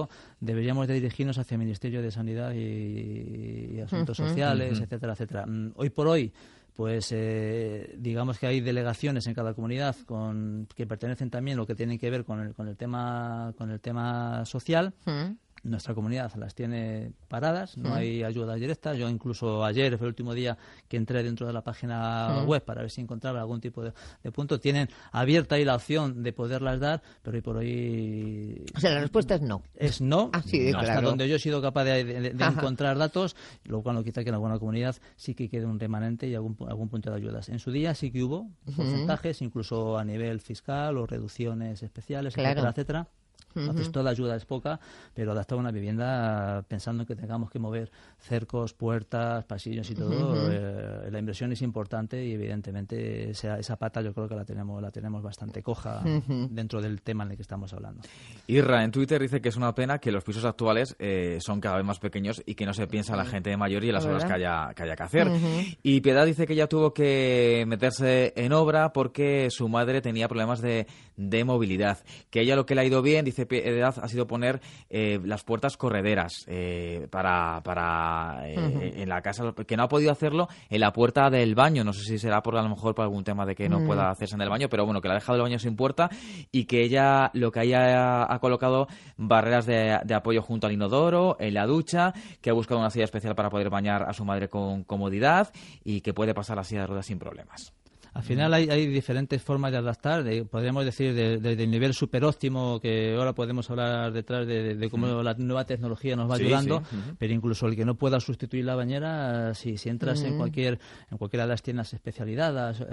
tanto deberíamos de dirigirnos hacia el Ministerio de Sanidad y Asuntos Sociales, etcétera, etcétera. Hoy por hoy, pues digamos que hay delegaciones en cada comunidad que pertenecen también lo que tienen que ver con el tema social. Nuestra comunidad las tiene paradas, no hay ayudas directas. Yo incluso ayer fue el último día que entré dentro de la página web para ver si encontraba algún tipo de punto. Tienen abierta ahí la opción de poderlas dar, pero hoy por hoy...
O sea, la respuesta es no.
Es no,
Así de
hasta
claro.
donde yo he sido capaz de encontrar datos, lo cual no quita que en alguna comunidad sí que quede un remanente y algún punto de ayudas. En su día sí que hubo porcentajes, incluso a nivel fiscal o reducciones especiales, etcétera, etcétera. Entonces toda ayuda es poca, pero adaptar una vivienda pensando que tengamos que mover cercos, puertas, pasillos y todo, la inversión es importante y evidentemente esa pata yo creo que la tenemos bastante coja dentro del tema en el que estamos hablando.
Irra en Twitter dice que es una pena que los pisos actuales son cada vez más pequeños y que no se piensa en la gente mayor y en las obras que haya que hacer. Y Piedad dice que ella tuvo que meterse en obra porque su madre tenía problemas de movilidad, que ella lo que le ha ido bien, dice Piedad, ha sido poner las puertas correderas en la casa, que no ha podido hacerlo en la puerta del baño. No sé si será a lo mejor por algún tema de que no pueda hacerse en el baño, pero bueno, que le ha dejado el baño sin puerta y que ella lo que ha colocado barreras de apoyo junto al inodoro, en la ducha, que ha buscado una silla especial para poder bañar a su madre con comodidad y que puede pasar la silla de ruedas sin problemas.
Al final hay diferentes formas de adaptar, podríamos decir desde el nivel super óptimo, que ahora podemos hablar detrás de cómo la nueva tecnología nos va ayudando, pero incluso el que no pueda sustituir la bañera, si entras en cualquiera de las tiendas especializadas,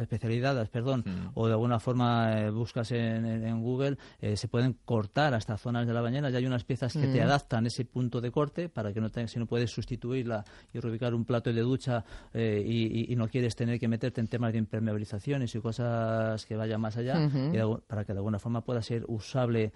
o de alguna forma buscas en Google, se pueden cortar hasta zonas de la bañera. Ya hay unas piezas que te adaptan ese punto de corte para que si no puedes sustituirla y reubicar un plato de ducha y no quieres tener que meterte en temas de impermeabilización y cosas que vayan más allá, para que de alguna forma pueda ser usable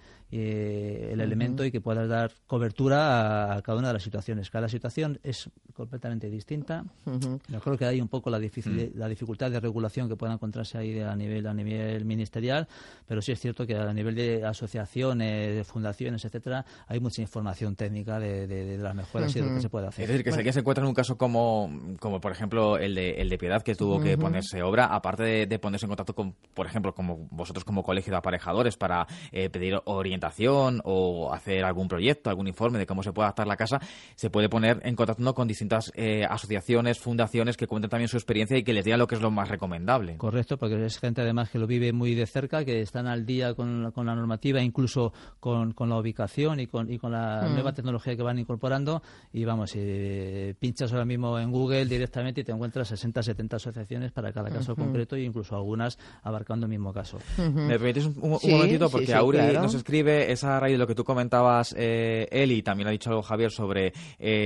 el elemento y que puedas dar cobertura a cada una de las situaciones. Cada situación es completamente distinta. Yo creo que hay un poco la dificultad de regulación que pueda encontrarse ahí a nivel ministerial, pero sí es cierto que a nivel de asociaciones, de fundaciones, etcétera, hay mucha información técnica de las mejoras y de lo que se puede hacer.
Es decir, que si alguien se encuentra en un caso como por ejemplo el de Piedad, que tuvo que ponerse obra, aparte de ponerse en contacto con, por ejemplo, como vosotros como colegio de aparejadores para pedir orientación o hacer algún proyecto, algún informe de cómo se puede adaptar la casa, se puede poner en contacto con distintas asociaciones, fundaciones que cuenten también su experiencia y que les digan lo que es lo más recomendable.
Correcto, porque es gente además que lo vive muy de cerca, que están al día con la normativa, incluso con la ubicación y con la nueva tecnología que van incorporando, y vamos, pinchas ahora mismo en Google directamente y te encuentras 60, 70 asociaciones para cada caso concreto, e incluso algunas abarcando el mismo caso.
¿Me permites un momentito? Porque Auri nos escribe, es a raíz de lo que tú comentabas, Eli, y también ha dicho algo Javier sobre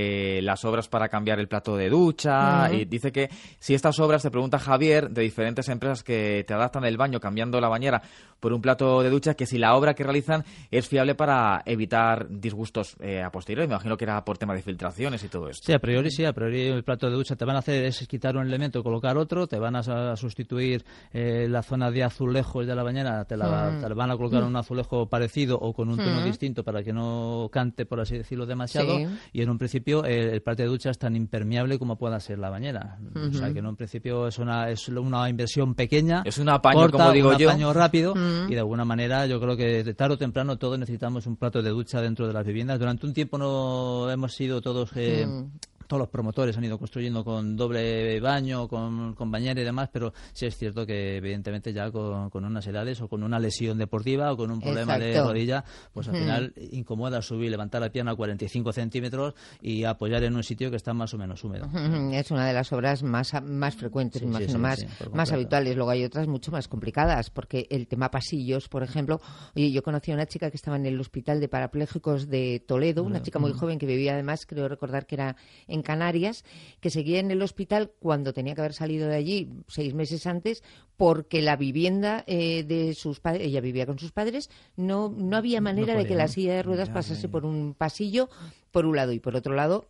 las obras para cambiar el plato de ducha, y dice que si estas obras, te pregunta Javier, de diferentes empresas que te adaptan el baño cambiando la bañera por un plato de ducha, que si la obra que realizan es fiable para evitar disgustos a posteriori. Me imagino que era por tema de filtraciones y todo esto.
Sí, a priori el plato de ducha te van a hacer es quitar un elemento, colocar otro, te van a sustituir la zona de azulejos de la bañera, te la van a colocar un azulejo parecido o con un tono distinto para que no cante, por así decirlo, demasiado, y en un principio el plato de ducha es tan impermeable como pueda ser la bañera. O sea que en un principio es una inversión pequeña,
es un apaño,
corta,
como digo
un
yo,
apaño rápido, y de alguna manera yo creo que de tarde o temprano todos necesitamos un plato de ducha dentro de las viviendas. Durante un tiempo no hemos sido todos todos los promotores han ido construyendo con doble baño, con bañera y demás, pero sí es cierto que evidentemente ya con unas edades o con una lesión deportiva o con un problema de rodilla, pues al final incomoda subir, levantar la pierna a 45 centímetros y apoyar en un sitio que está más o menos húmedo.
Es una de las obras más frecuentes, imagino, más habituales. Luego hay otras mucho más complicadas, porque el tema pasillos, por ejemplo, oye, yo conocí a una chica que estaba en el Hospital de Parapléjicos de Toledo, una chica muy joven que vivía, además, creo recordar que era en Canarias, que seguía en el hospital cuando tenía que haber salido de allí 6 meses antes, porque la vivienda de sus padres, ella vivía con sus padres, no había manera de que la silla de ruedas pasase por un pasillo, por un lado, y por otro lado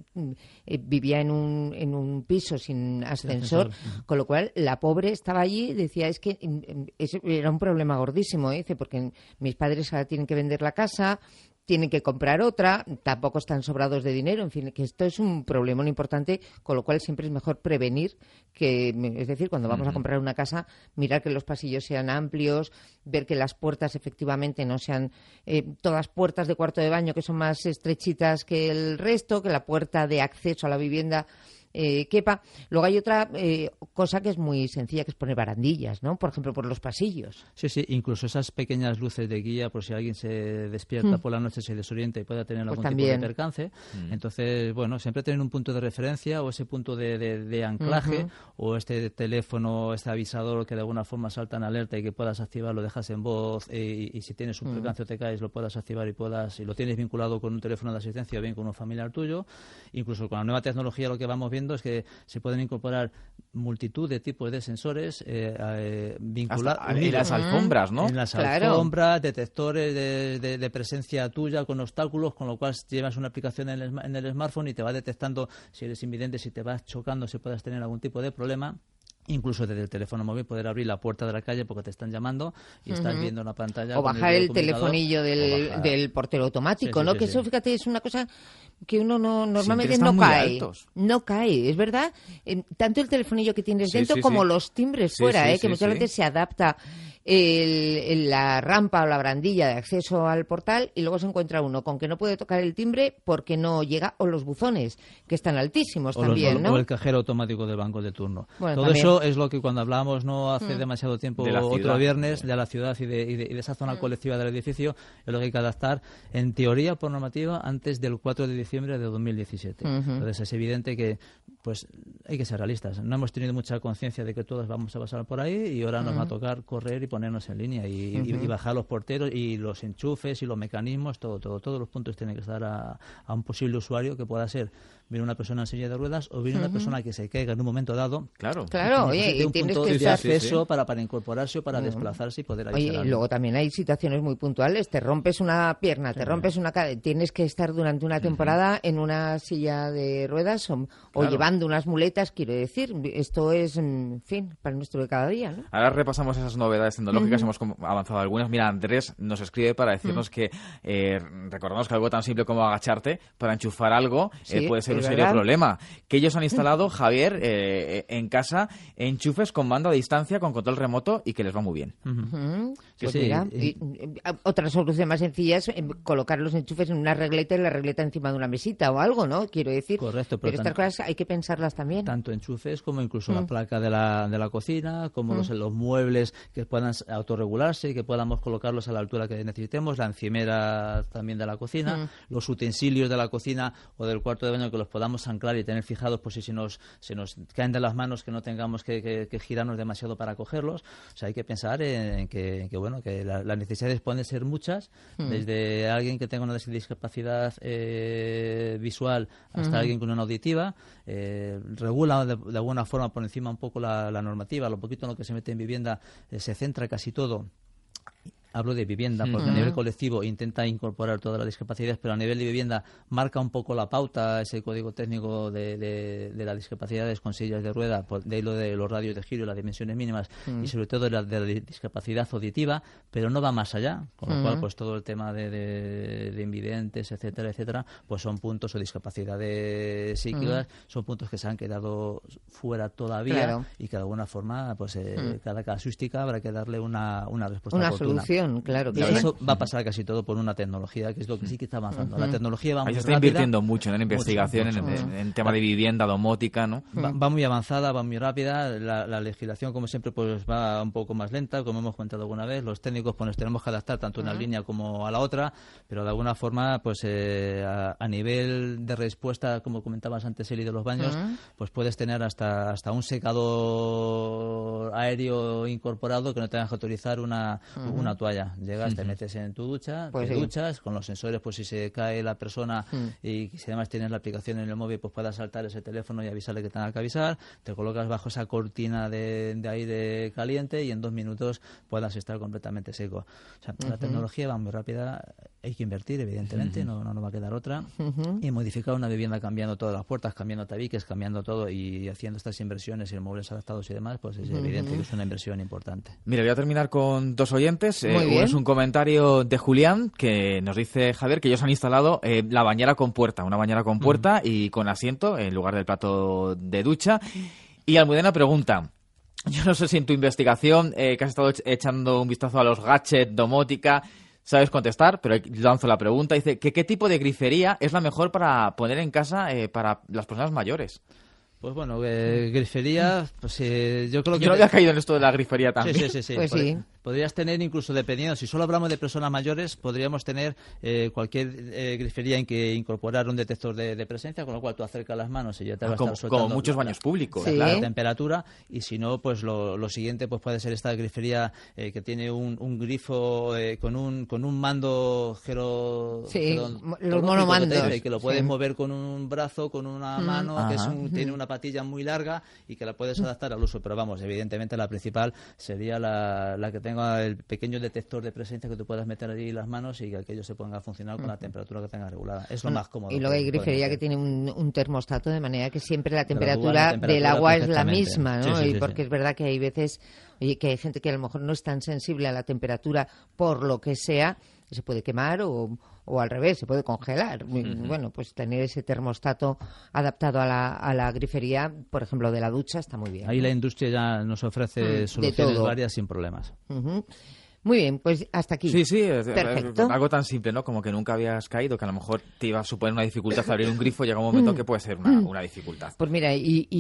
vivía en un piso sin ascensor, con lo cual la pobre estaba allí, decía, es que era un problema gordísimo, dice, porque mis padres ahora tienen que vender la casa, tienen que comprar otra, tampoco están sobrados de dinero, en fin, que esto es un problemón importante, con lo cual siempre es mejor prevenir, es decir, cuando vamos a comprar una casa, mirar que los pasillos sean amplios, ver que las puertas efectivamente no sean todas puertas de cuarto de baño que son más estrechitas que el resto, que la puerta de acceso a la vivienda quepa. Luego hay otra cosa que es muy sencilla, que es poner barandillas, ¿no? Por ejemplo, por los pasillos.
Sí, incluso esas pequeñas luces de guía, por si alguien se despierta por la noche, se desorienta y pueda tener algún tipo de percance. Entonces, bueno, siempre tener un punto de referencia o ese punto de anclaje o este teléfono, este avisador que de alguna forma salta en alerta y que puedas activar, lo dejas en voz y si tienes un percance o te caes, lo puedas activar y lo tienes vinculado con un teléfono de asistencia o bien con un familiar tuyo. Incluso con la nueva tecnología lo que vamos viendo es que se pueden incorporar multitud de tipos de sensores vinculados
en las alfombras, ¿no?
En las alfombras, detectores de presencia tuya con obstáculos, con lo cual llevas una aplicación en el smartphone y te va detectando si eres invidente, si te vas chocando, si puedes tener algún tipo de problema. Incluso desde el teléfono móvil poder abrir la puerta de la calle porque te están llamando y estás viendo una pantalla.
O bajar el telefonillo del portero automático, ¿no? Que eso, fíjate, es una cosa que uno normalmente no cae. No cae, es verdad. Tanto el telefonillo que tienes dentro como los timbres fuera, que muchas veces se adapta la rampa o la barandilla de acceso al portal y luego se encuentra uno con que no puede tocar el timbre porque no llega, o los buzones, que están altísimos también, ¿no?
O el cajero automático del banco de turno.
Bueno,
todo
también.
Eso es lo que cuando hablábamos no hace demasiado tiempo, otro viernes, de la ciudad y de esa zona colectiva del edificio, es lo que hay que adaptar, en teoría, por normativa, antes del 4 de diciembre de 2017. Entonces es evidente que pues hay que ser realistas. No hemos tenido mucha conciencia de que todos vamos a pasar por ahí y ahora nos va a tocar correr y ponernos en línea y bajar los porteros y los enchufes y los mecanismos, todos los puntos tienen que estar a un posible usuario que pueda ser bien una persona en silla de ruedas o bien una persona que se caiga en un momento dado.
Claro,
oye,
un
tienes
punto
que
de acceso para incorporarse o para desplazarse y poder
Oye, y luego también hay situaciones muy puntuales. Te rompes una pierna, te rompes una cadera, tienes que estar durante una temporada en una silla de ruedas o llevando unas muletas, quiero decir. Esto es, en fin, para nuestro de cada día, ¿no?
Ahora repasamos esas novedades tecnológicas, hemos avanzado algunas. Mira, Andrés nos escribe para decirnos que recordamos que algo tan simple como agacharte para enchufar algo puede ser un serio problema. Que ellos han instalado, Javier, en casa, enchufes con mando a distancia, con control remoto y que les va muy bien.
Pues mira, otra solución más sencilla es colocar los enchufes en una regleta y la regleta encima de una mesita o algo, ¿no? Quiero decir.
Correcto,
pero estas cosas hay que pensarlas también.
Tanto enchufes como incluso la placa de la cocina, como los muebles que puedan autorregularse y que podamos colocarlos a la altura que necesitemos, la encimera también de la cocina, los utensilios de la cocina o del cuarto de baño que los podamos anclar y tener fijados por si se nos caen de las manos, que no tengamos que girarnos demasiado para cogerlos. O sea, hay que pensar en que las necesidades pueden ser muchas, desde alguien que tenga una discapacidad visual hasta alguien con una auditiva. Regula de alguna forma por encima un poco la normativa, lo poquito en lo que se mete en vivienda se centra casi todo. Hablo de vivienda, porque a nivel colectivo intenta incorporar todas las discapacidades, pero a nivel de vivienda marca un poco la pauta, ese código técnico de las discapacidades con sillas de rueda, de ahí lo de los radios de giro y las dimensiones mínimas, y sobre todo de la discapacidad auditiva, pero no va más allá, con lo cual pues todo el tema de invidentes, etcétera, pues son puntos, o discapacidades psíquicas, son puntos que se han quedado fuera todavía y que de alguna forma pues cada casuística habrá que darle una respuesta oportuna.
Solución. Claro que
eso va a pasar casi todo por una tecnología, que es lo que sí que está avanzando. La tecnología va muy
rápida.
Se está
invirtiendo mucho en investigación, en tema de vivienda, domótica, ¿no?
Va muy avanzada, va muy rápida. La legislación, como siempre, pues va un poco más lenta, como hemos comentado alguna vez. Los técnicos pues nos tenemos que adaptar tanto a una línea como a la otra, pero de alguna forma, pues a nivel de respuesta, como comentabas antes, Eli, de los baños, pues puedes tener hasta un secador aéreo incorporado que no tengas que autorizar una toalla. Llegas, te metes en tu ducha, te duchas, con los sensores, pues si se cae la persona y si además tienes la aplicación en el móvil, pues puedas saltar ese teléfono y avisarle que tenga que avisar, te colocas bajo esa cortina de aire caliente y en 2 minutos puedas estar completamente seco. O sea, la tecnología va muy rápida, hay que invertir, evidentemente, no va a quedar otra. Y modificar una vivienda cambiando todas las puertas, cambiando tabiques, cambiando todo y haciendo estas inversiones en muebles adaptados y demás, pues es evidente que es una inversión importante.
Mira, voy a terminar con 2 oyentes.
Muy bien.
Uno es un comentario de Julián que nos dice, Javier, que ellos han instalado la bañera con puerta, una bañera con puerta y con asiento en lugar del plato de ducha. Y Almudena pregunta, yo no sé si en tu investigación que has estado echando un vistazo a los gadgets, domótica, sabes contestar, pero lanzo la pregunta. Dice, ¿qué tipo de grifería es la mejor para poner en casa para las personas mayores?
Pues bueno, grifería, pues yo creo que...
Yo no había caído en esto de la grifería también.
Sí.
Pues sí.
Podrías tener, incluso dependiendo, si solo hablamos de personas mayores, podríamos tener cualquier grifería en que incorporar un detector de presencia, con lo cual tú acercas las manos y ya te va a estar soltando
como muchos baños públicos,
la temperatura. Y si no, pues lo siguiente pues puede ser esta grifería que tiene un grifo con un mando
los monomandos,
que lo puedes mover con un brazo, con una mano, que tiene una patilla muy larga y que la puedes adaptar al uso. Pero vamos, evidentemente la principal sería la que tenga el pequeño detector de presencia, que tú puedas meter allí las manos y que aquello se ponga a funcionar con la temperatura que tenga regulada. Es lo más cómodo.
Y luego hay grifería que tiene un termostato, de manera que siempre la temperatura del agua es la misma, ¿no?
Sí,
porque es verdad que hay veces que hay gente que a lo mejor no es tan sensible a la temperatura por lo que sea, se puede quemar o al revés, se puede congelar. Bueno, pues tener ese termostato adaptado a la grifería, por ejemplo, de la ducha, está muy bien.
Ahí la industria ya nos ofrece soluciones varias sin problemas.
Muy bien, pues hasta aquí.
Sí,
perfecto.
Algo tan simple, ¿no? Como que nunca habías caído, que a lo mejor te iba a suponer una dificultad abrir un grifo, llega un momento que puede ser una dificultad.
Pues mira,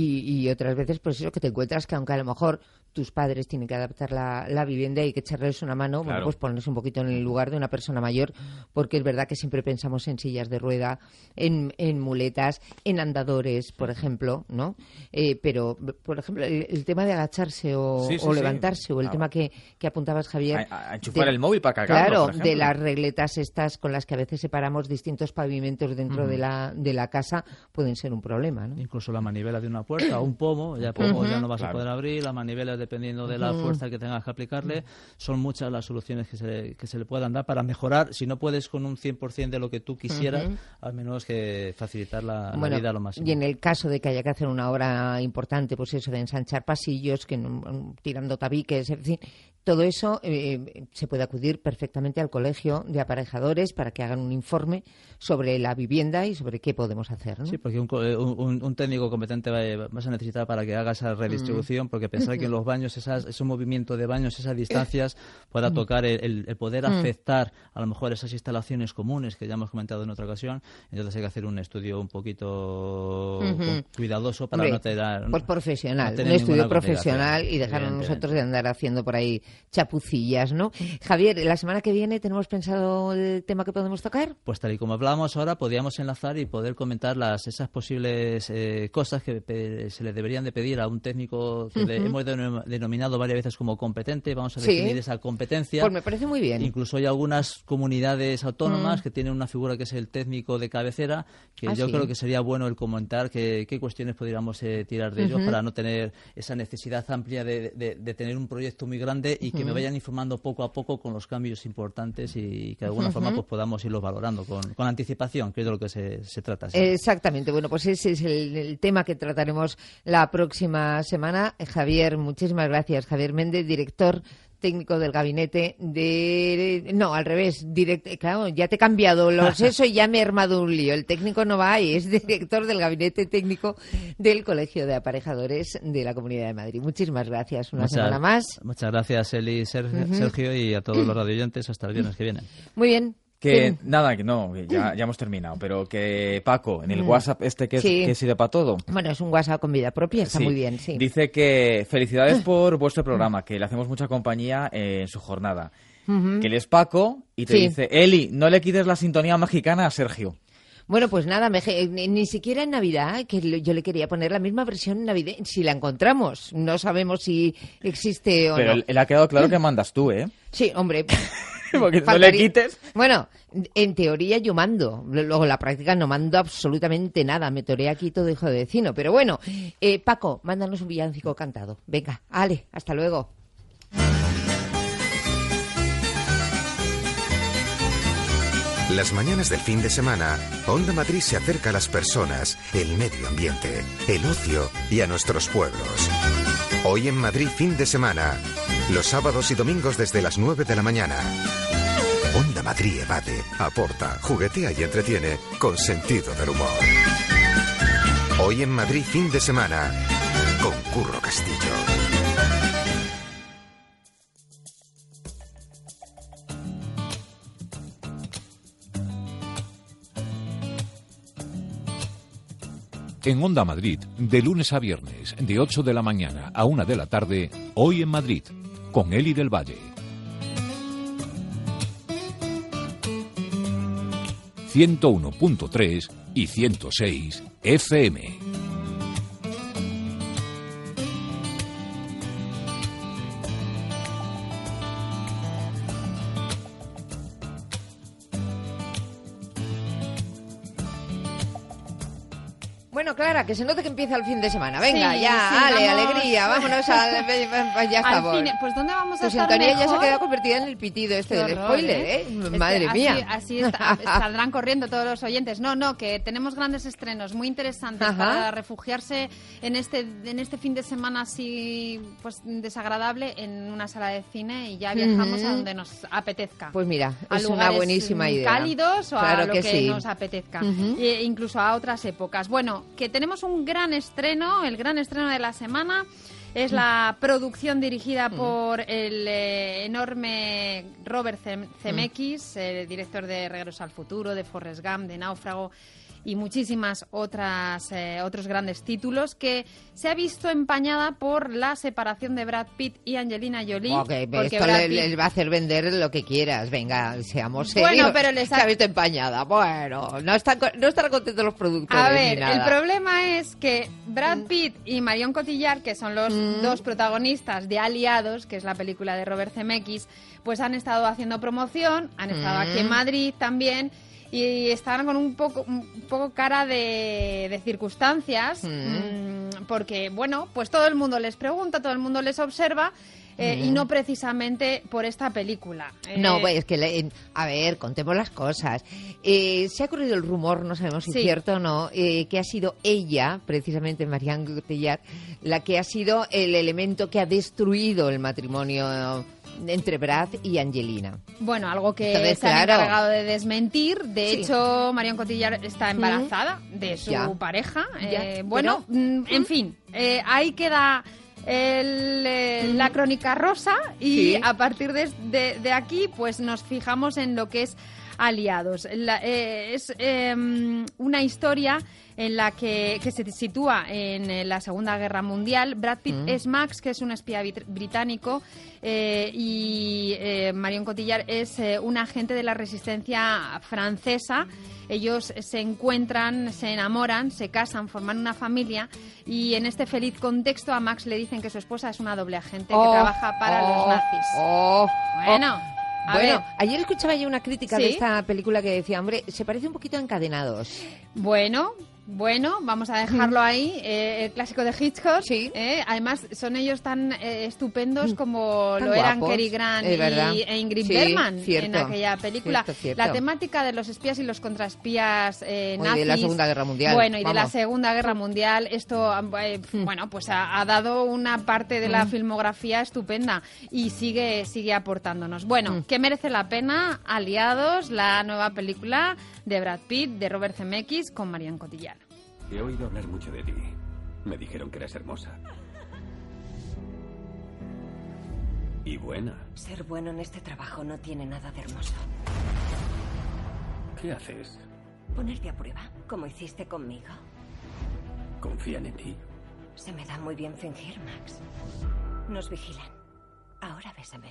y otras veces, pues eso, que te encuentras que aunque a lo mejor tus padres tienen que adaptar la vivienda y hay que echarles una mano, bueno, pues ponerse un poquito en el lugar de una persona mayor, porque es verdad que siempre pensamos en sillas de rueda, en muletas, en andadores, por ejemplo, ¿no? Pero, por ejemplo, el tema de agacharse o levantarse, o el tema que apuntabas, Javier,
a enchufar el móvil para cargarlo,
claro,
por ejemplo.
de las regletas estas con las que a veces separamos distintos pavimentos dentro de la casa, pueden ser un problema, ¿no?
Incluso la manivela de una puerta o un pomo ya no vas a poder abrir, la manivela dependiendo de la fuerza que tengas que aplicarle. Son muchas las soluciones que se le puedan dar para mejorar, si no puedes con un 100% de lo que tú quisieras, al menos que facilitar la vida lo máximo.
Y en el caso de que haya que hacer una obra importante, pues eso de ensanchar pasillos, tirando tabiques, en fin, todo eso se puede acudir perfectamente al colegio de aparejadores para que hagan un informe sobre la vivienda y sobre qué podemos hacer, ¿no?
Sí, porque un técnico competente vas a necesitar para que haga esa redistribución, porque pensar que en los baños, ese movimiento de baños, esas distancias, pueda tocar el poder afectar a lo mejor esas instalaciones comunes que ya hemos comentado en otra ocasión. Entonces hay que hacer un estudio un poquito cuidadoso para no tener...
Pues profesional, un estudio profesional y dejarnos nosotros de andar haciendo por ahí chapucillas, ¿no? Javier, la semana que viene tenemos pensado el tema que podemos tocar.
Pues tal y como hablábamos ahora, podríamos enlazar y poder comentar esas posibles cosas que se le deberían de pedir a un técnico que hemos denominado varias veces como competente. Vamos a definir esa competencia.
Pues me parece muy bien.
Incluso hay algunas comunidades autónomas que tienen una figura que es el técnico de cabecera, que yo creo que sería bueno el comentar qué cuestiones podríamos tirar de ellos para no tener esa necesidad amplia de tener un proyecto muy grande y que me vayan informando poco a poco con los cambios importantes y que de alguna forma pues podamos irlos valorando con anticipación, que es de lo que se trata. ¿Sí?
Exactamente. Bueno, pues ese es el tema que trataremos la próxima semana. Javier, muchísimas gracias. Javier Méndez, director técnico del gabinete no, al revés, claro, ya te he cambiado eso y ya me he armado un lío. El técnico no va ahí, es director del gabinete técnico del Colegio de Aparejadores de la Comunidad de Madrid. Muchísimas gracias, una semana más.
Muchas gracias, Eli, Sergio, y a todos los radioyentes. Hasta el viernes que viene.
Muy bien.
Ya hemos terminado, pero que Paco, en el WhatsApp que sirve para todo.
Bueno, es un WhatsApp con vida propia, está muy bien, sí.
Dice que felicidades por vuestro programa, que le hacemos mucha compañía en su jornada. Que él es Paco y te dice, Eli, no le quites la sintonía mexicana a Sergio.
Bueno, pues nada, ni siquiera en Navidad, que yo le quería poner la misma versión en Navidad, si la encontramos. No sabemos si existe o
pero no. Pero le ha quedado claro que mandas tú, ¿eh?
Sí, hombre.
Porque no le quites.
Bueno, en teoría yo mando. Luego en la práctica no mando absolutamente nada. Me toré aquí todo hijo de vecino. Pero bueno, Paco, mándanos un villancico cantado. Venga, ale, hasta luego.
Las mañanas del fin de semana, Onda Madrid se acerca a las personas, el medio ambiente, el ocio y a nuestros pueblos. Hoy en Madrid fin de semana, los sábados y domingos desde las 9 de la mañana. Onda Madrid evade, aporta, juguetea y entretiene con sentido del humor. Hoy en Madrid fin de semana, con Curro Castillo.
En Onda Madrid, de lunes a viernes, de 8 de la mañana a 1 de la tarde, Hoy en Madrid, con Eli del Valle. 101.3 y 106 FM.
Bueno, Clara, que se note que empieza el fin de semana. Venga,
Sí,
ya,
sí,
ale,
vamos.
alegría, vámonos al... Ya estamos.
Al fin, pues ¿dónde vamos a
Tu
estar
sintonía ya
mejor?
se ha quedado convertida en el pitido este
Qué
del
horror,
spoiler,
¿eh?
¿eh?
Es que
Madre mía.
Así saldrán corriendo todos los oyentes. No, que tenemos grandes estrenos muy interesantes
Ajá.
para refugiarse en este fin de semana así pues desagradable en una sala de cine y ya viajamos a donde nos apetezca.
Pues mira,
A
es una
lugares
buenísima idea.
cálidos o
Claro
a lo
que
que
sí.
nos apetezca. Incluso a otras épocas. Bueno, que tenemos un gran estreno, el gran estreno de la semana. Es la producción dirigida por el enorme Robert Zemeckis, el director de Regreso al Futuro, de Forrest Gump, de Náufrago y muchísimas otros grandes títulos, que se ha visto empañada por la separación de Brad Pitt y Angelina Jolie.
Ok,
porque
esto
Brad
les
Pitt-
va a hacer vender lo que quieras. Venga, seamos serios.
Bueno, pero les
Se ha visto empañada. Bueno, no estarán contentos los productores
A
ni
ver,
nada.
el problema es que Brad Pitt y Marion Cotillard, que son los dos protagonistas de Aliados, que es la película de Robert Zemeckis, pues han estado haciendo promoción, han estado aquí en Madrid también, y están con un poco cara de circunstancias, porque, bueno, pues todo el mundo les pregunta, todo el mundo les observa, y no precisamente por esta película.
No, pues es que, a ver, contemos las cosas. Se ha corrido el rumor, no sabemos si es
Sí.
cierto o no, que ha sido ella, precisamente Marianne Cotillard, la que ha sido el elemento que ha destruido el matrimonio entre Brad y Angelina.
Bueno, algo que
Entonces,
se han
claro.
encargado de desmentir. De
Sí.
hecho, Marion Cotillard está embarazada de su
Ya.
pareja.
Ya,
Bueno, en fin, ahí queda la crónica rosa y
Sí.
a partir de aquí pues nos fijamos en lo que es Aliados. Es una historia en la que se sitúa en la Segunda Guerra Mundial. Brad Pitt es Max, que es un espía británico, y Marion Cotillard es un agente de la resistencia francesa. Ellos se encuentran, se enamoran, se casan, forman una familia, y en este feliz contexto a Max le dicen que su esposa es una doble agente que trabaja para los nazis. Bueno, a
Bueno,
ver.
ayer escuchaba yo una crítica
¿Sí?
de esta película que decía, hombre, se parece un poquito a Encadenados.
Bueno, vamos a dejarlo ahí. El clásico de Hitchcock. Además, son ellos tan estupendos como
Tan
lo eran
guapos,
Cary Grant
es verdad.
e Ingrid
Sí,
Bergman
cierto,
en aquella película.
cierto.
La temática de los espías y los contraespías nazis.
de la Segunda Guerra Mundial.
Bueno, y de la
vamos.
Segunda Guerra Mundial. Esto, bueno, pues ha dado una parte de la filmografía estupenda y sigue aportándonos. Bueno, que merece la pena Aliados, la nueva película de Brad Pitt, de Robert Zemeckis, con Marion Cotillard.
He oído hablar mucho de ti. Me dijeron que eres hermosa. Y buena.
Ser bueno en este trabajo no tiene nada de hermoso.
¿Qué haces?
Ponerte a prueba, como hiciste conmigo.
¿Confían en ti?
Se me da muy bien fingir, Max. Nos vigilan. Ahora bésame.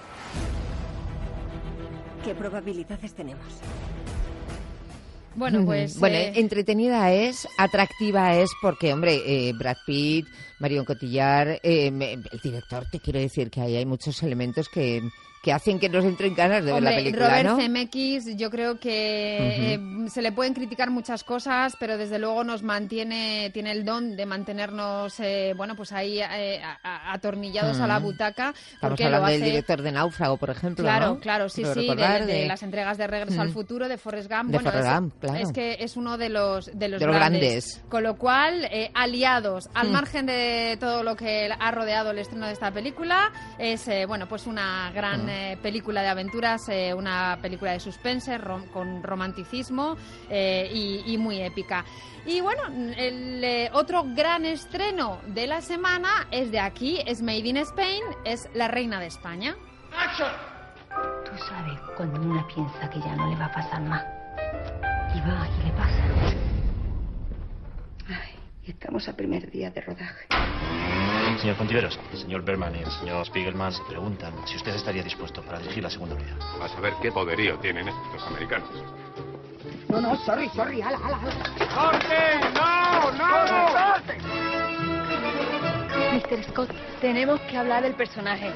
¿Qué probabilidades tenemos?
Bueno, pues...
Bueno, entretenida es, atractiva es, porque, hombre, Brad Pitt, Marion Cotillard, el director, te quiero decir que ahí hay muchos elementos que que hacen que nos entren ganas de ver la película,
Robert
¿no?
Zemeckis, yo creo que se le pueden criticar muchas cosas, pero desde luego tiene el don de mantenernos, pues ahí atornillados a la butaca.
Estamos hablando del director de Náufrago, por ejemplo,
Claro,
¿no?
claro, sí, de las entregas de Regreso al Futuro, de Forrest Gump.
Claro.
Es que es uno de los
grandes.
Con lo cual, aliados, al margen de todo lo que ha rodeado el estreno de esta película, es pues una gran película de aventuras, una película de suspense con romanticismo y muy épica. Y bueno, el otro gran estreno de la semana es de aquí, es Made in Spain, es La Reina de España.
Tú sabes cuando una piensa que ya no le va a pasar más y va y le pasa. Ay, y estamos al primer día de rodaje.
Señor Fontiveros, el señor Berman y el señor Spiegelman se preguntan si usted estaría dispuesto para dirigir la segunda unidad.
A saber qué poderío tienen estos americanos.
No, sorry, ala.
¡Corte! ¡No!
Mr. Scott, tenemos que hablar del personaje.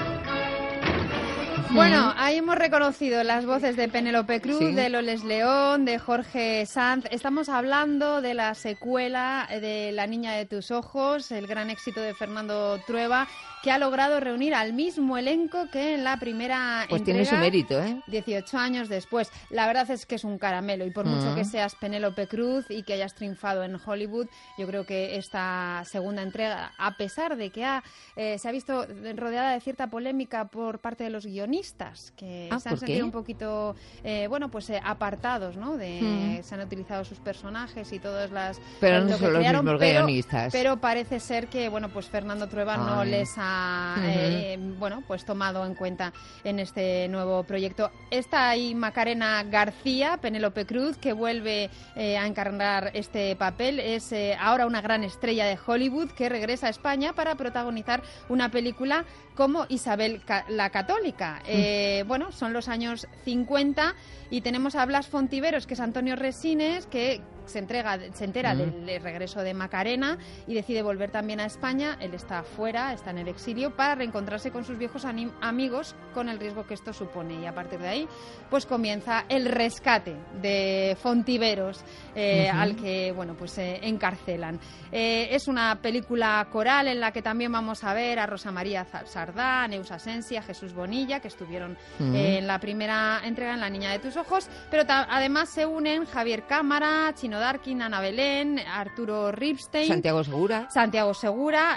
Bueno, ahí hemos reconocido las voces de Penélope Cruz, de Loles León, de Jorge Sanz. Estamos hablando de la secuela de La niña de tus ojos, el gran éxito de Fernando Trueba, que ha logrado reunir al mismo elenco que en la primera
pues
entrega.
Tiene su mérito,
18 años después. La verdad es que es un caramelo, y por mucho que seas Penélope Cruz y que hayas triunfado en Hollywood, yo creo que esta segunda entrega, a pesar de que se ha visto rodeada de cierta polémica por parte de los guionistas, que se han sentido un poquito apartados, ¿no? Se han utilizado sus personajes y todas las...
Pero no son los mismos guionistas.
Pero parece ser que Fernando Trueba no les ha tomado en cuenta en este nuevo proyecto. Está ahí Macarena García, Penélope Cruz, que vuelve a encarnar este papel. Es ahora una gran estrella de Hollywood que regresa a España para protagonizar una película como Isabel la Católica. Son los años 50 y tenemos a Blas Fontiveros, que es Antonio Resines, que se entera del regreso de Macarena y decide volver también a España. Él está fuera, está en el exilio, para reencontrarse con sus viejos amigos, con el riesgo que esto supone. Y a partir de ahí, pues comienza el rescate de Fontiveros, al que, encarcelan. Es una película coral en la que también vamos a ver a Rosa María Sardá, Neus Asensi, a Jesús Bonilla, que estuvieron en la primera entrega, en La niña de tus ojos, pero además se unen Javier Cámara, Chino Darkin, Ana Belén, Arturo Ripstein, Santiago Segura,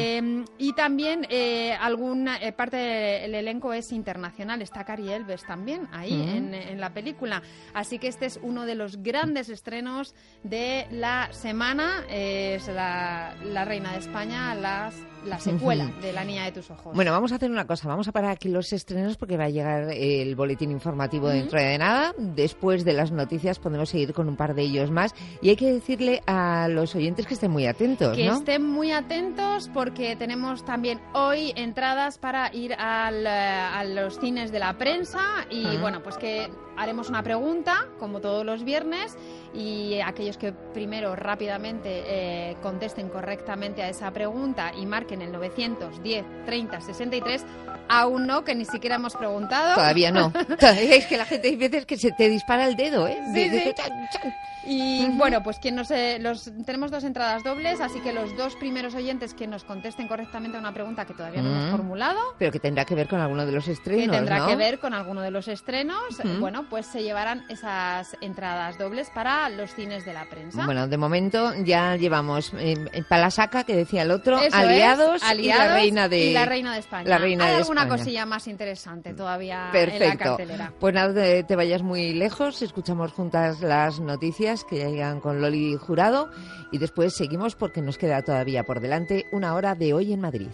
y también alguna parte del elenco es internacional. Está Cari Elves también ahí en la película. Así que este es uno de los grandes estrenos de la semana. Es la Reina de España, la secuela de La niña de tus ojos.
Bueno, vamos a hacer una cosa. Vamos a parar aquí los estrenos porque va a llegar el boletín informativo dentro de nada. Después de las noticias podemos seguir con un par de ellos más. Y hay que decirle a los oyentes que estén muy atentos,
Que estén muy atentos, porque tenemos también hoy entradas para ir a los cines de la prensa. Y que haremos una pregunta, como todos los viernes, y aquellos que primero rápidamente contesten correctamente a esa pregunta y marquen el 910 30 63, aún no, que ni siquiera hemos preguntado.
Todavía no. Es que la gente hay veces que se te dispara el dedo,
Sí. Y tenemos 2 entradas dobles, así que los 2 primeros oyentes que nos contesten correctamente a una pregunta que todavía no hemos formulado,
pero que tendrá que ver con alguno de los estrenos,
pues se llevarán esas entradas dobles para los cines de la prensa.
Bueno, de momento ya llevamos Palasaca, que decía el otro,
Eso
aliados
y
la Reina de
España.
Hay
alguna cosilla más interesante todavía en la cartelera.
Pues nada, te vayas muy lejos, escuchamos juntas las noticias que llegan con Loli Jurado y después seguimos porque nos queda todavía por delante una hora de Hoy en Madrid.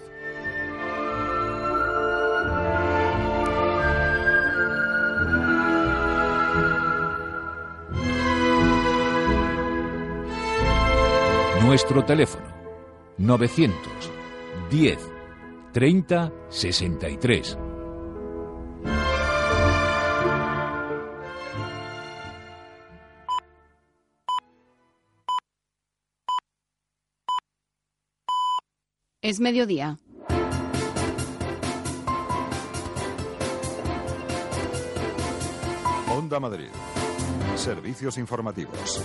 Nuestro teléfono 910 30 63.
Es mediodía.
Onda Madrid. Servicios informativos.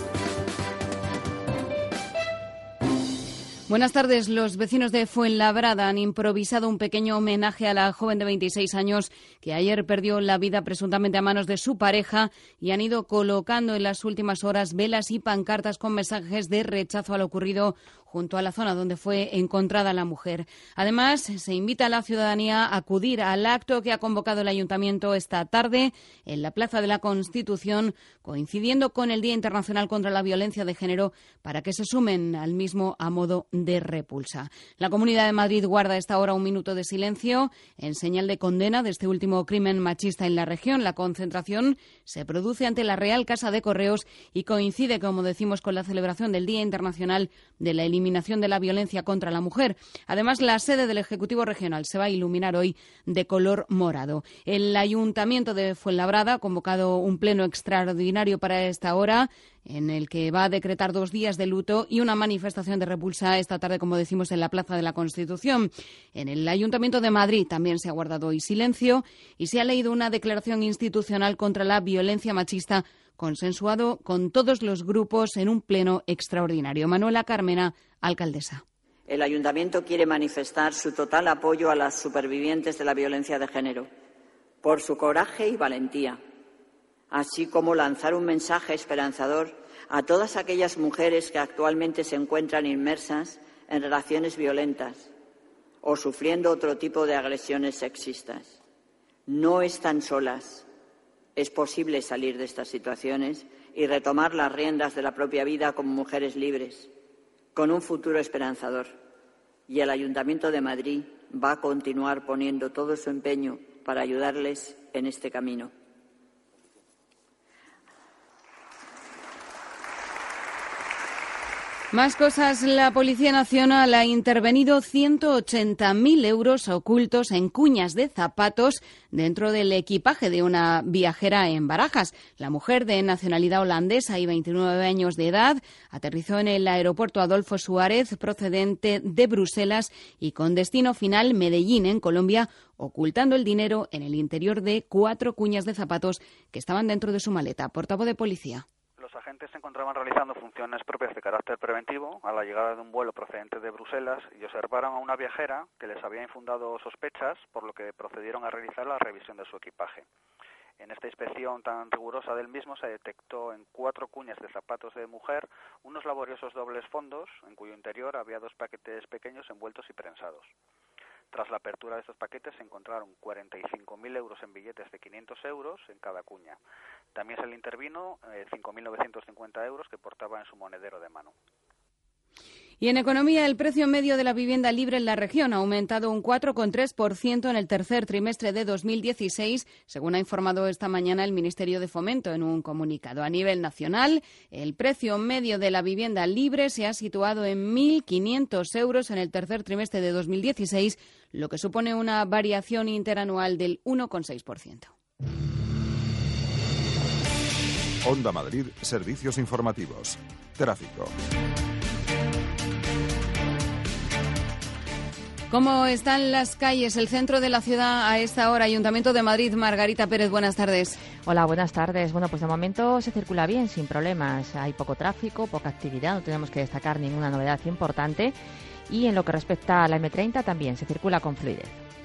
Buenas tardes. Los vecinos de Fuenlabrada han improvisado un pequeño homenaje a la joven de 26 años que ayer perdió la vida presuntamente a manos de su pareja y han ido colocando en las últimas horas velas y pancartas con mensajes de rechazo a lo ocurrido junto a la zona donde fue encontrada la mujer. Además, se invita a la ciudadanía a acudir al acto que ha convocado el Ayuntamiento esta tarde en la Plaza de la Constitución, coincidiendo con el Día Internacional contra la Violencia de Género, para que se sumen al mismo a modo de repulsa. La Comunidad de Madrid guarda a esta hora un minuto de silencio en señal de condena de este último crimen machista en la región. La concentración se produce ante la Real Casa de Correos y coincide, como decimos, con la celebración del Día Internacional de la Eliminación de la Violencia contra la Mujer. Además, la sede del Ejecutivo Regional se va a iluminar hoy de color morado. El Ayuntamiento de Fuenlabrada ha convocado un pleno extraordinario para esta hora, en el que va a decretar 2 días de luto y una manifestación de repulsa esta tarde, como decimos, en la Plaza de la Constitución. En el Ayuntamiento de Madrid también se ha guardado hoy silencio y se ha leído una declaración institucional contra la violencia machista consensuado con todos los grupos en un pleno extraordinario. Manuela Carmena, alcaldesa.
El Ayuntamiento quiere manifestar su total apoyo a las supervivientes de la violencia de género, por su coraje y valentía, así como lanzar un mensaje esperanzador a todas aquellas mujeres que actualmente se encuentran inmersas en relaciones violentas o sufriendo otro tipo de agresiones sexistas. No están solas. Es posible salir de estas situaciones y retomar las riendas de la propia vida como mujeres libres, con un futuro esperanzador. Y el Ayuntamiento de Madrid va a continuar poniendo todo su empeño para ayudarles en este camino.
Más cosas. La Policía Nacional ha intervenido 180.000 euros ocultos en cuñas de zapatos dentro del equipaje de una viajera en Barajas. La mujer, de nacionalidad holandesa y 29 años de edad, aterrizó en el aeropuerto Adolfo Suárez, procedente de Bruselas y con destino final Medellín, en Colombia, ocultando el dinero en el interior de 4 cuñas de zapatos que estaban dentro de su maleta. Portavoz de policía.
Los agentes se encontraban realizando funciones propias de carácter preventivo a la llegada de un vuelo procedente de Bruselas y observaron a una viajera que les había infundado sospechas, por lo que procedieron a realizar la revisión de su equipaje. En esta inspección tan rigurosa del mismo se detectó en 4 cuñas de zapatos de mujer unos laboriosos dobles fondos, en cuyo interior había 2 paquetes pequeños envueltos y prensados. Tras la apertura de estos paquetes se encontraron 45.000 euros en billetes de 500 euros en cada cuña. También se le intervino 5.950 euros que portaba en su monedero de mano.
Y en economía, el precio medio de la vivienda libre en la región ha aumentado un 4,3% en el tercer trimestre de 2016, según ha informado esta mañana el Ministerio de Fomento en un comunicado. A nivel nacional, el precio medio de la vivienda libre se ha situado en 1.500 euros en el tercer trimestre de 2016, lo que supone una variación interanual del 1,6%.
Onda Madrid, servicios informativos. Tráfico.
¿Cómo están las calles, el centro de la ciudad a esta hora? Ayuntamiento de Madrid, Margarita Pérez, buenas tardes.
Hola, buenas tardes. Bueno, pues de momento se circula bien, sin problemas. Hay poco tráfico, poca actividad, no tenemos que destacar ninguna novedad importante. Y en lo que respecta a la M30 también se circula con fluidez.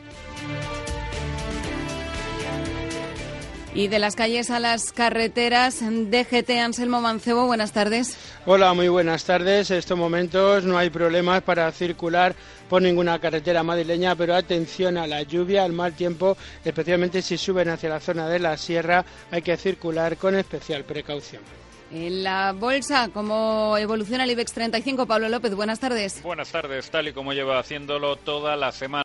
Y de las calles a las carreteras, DGT, Anselmo Mancebo, buenas tardes.
Hola, muy buenas tardes. En estos momentos no hay problemas para circular por ninguna carretera madrileña, pero atención a la lluvia, al mal tiempo, especialmente si suben hacia la zona de la sierra, hay que circular con especial precaución.
En la bolsa, ¿cómo evoluciona el IBEX 35? Pablo López, buenas tardes.
Buenas tardes, tal y como lleva haciéndolo toda la semana.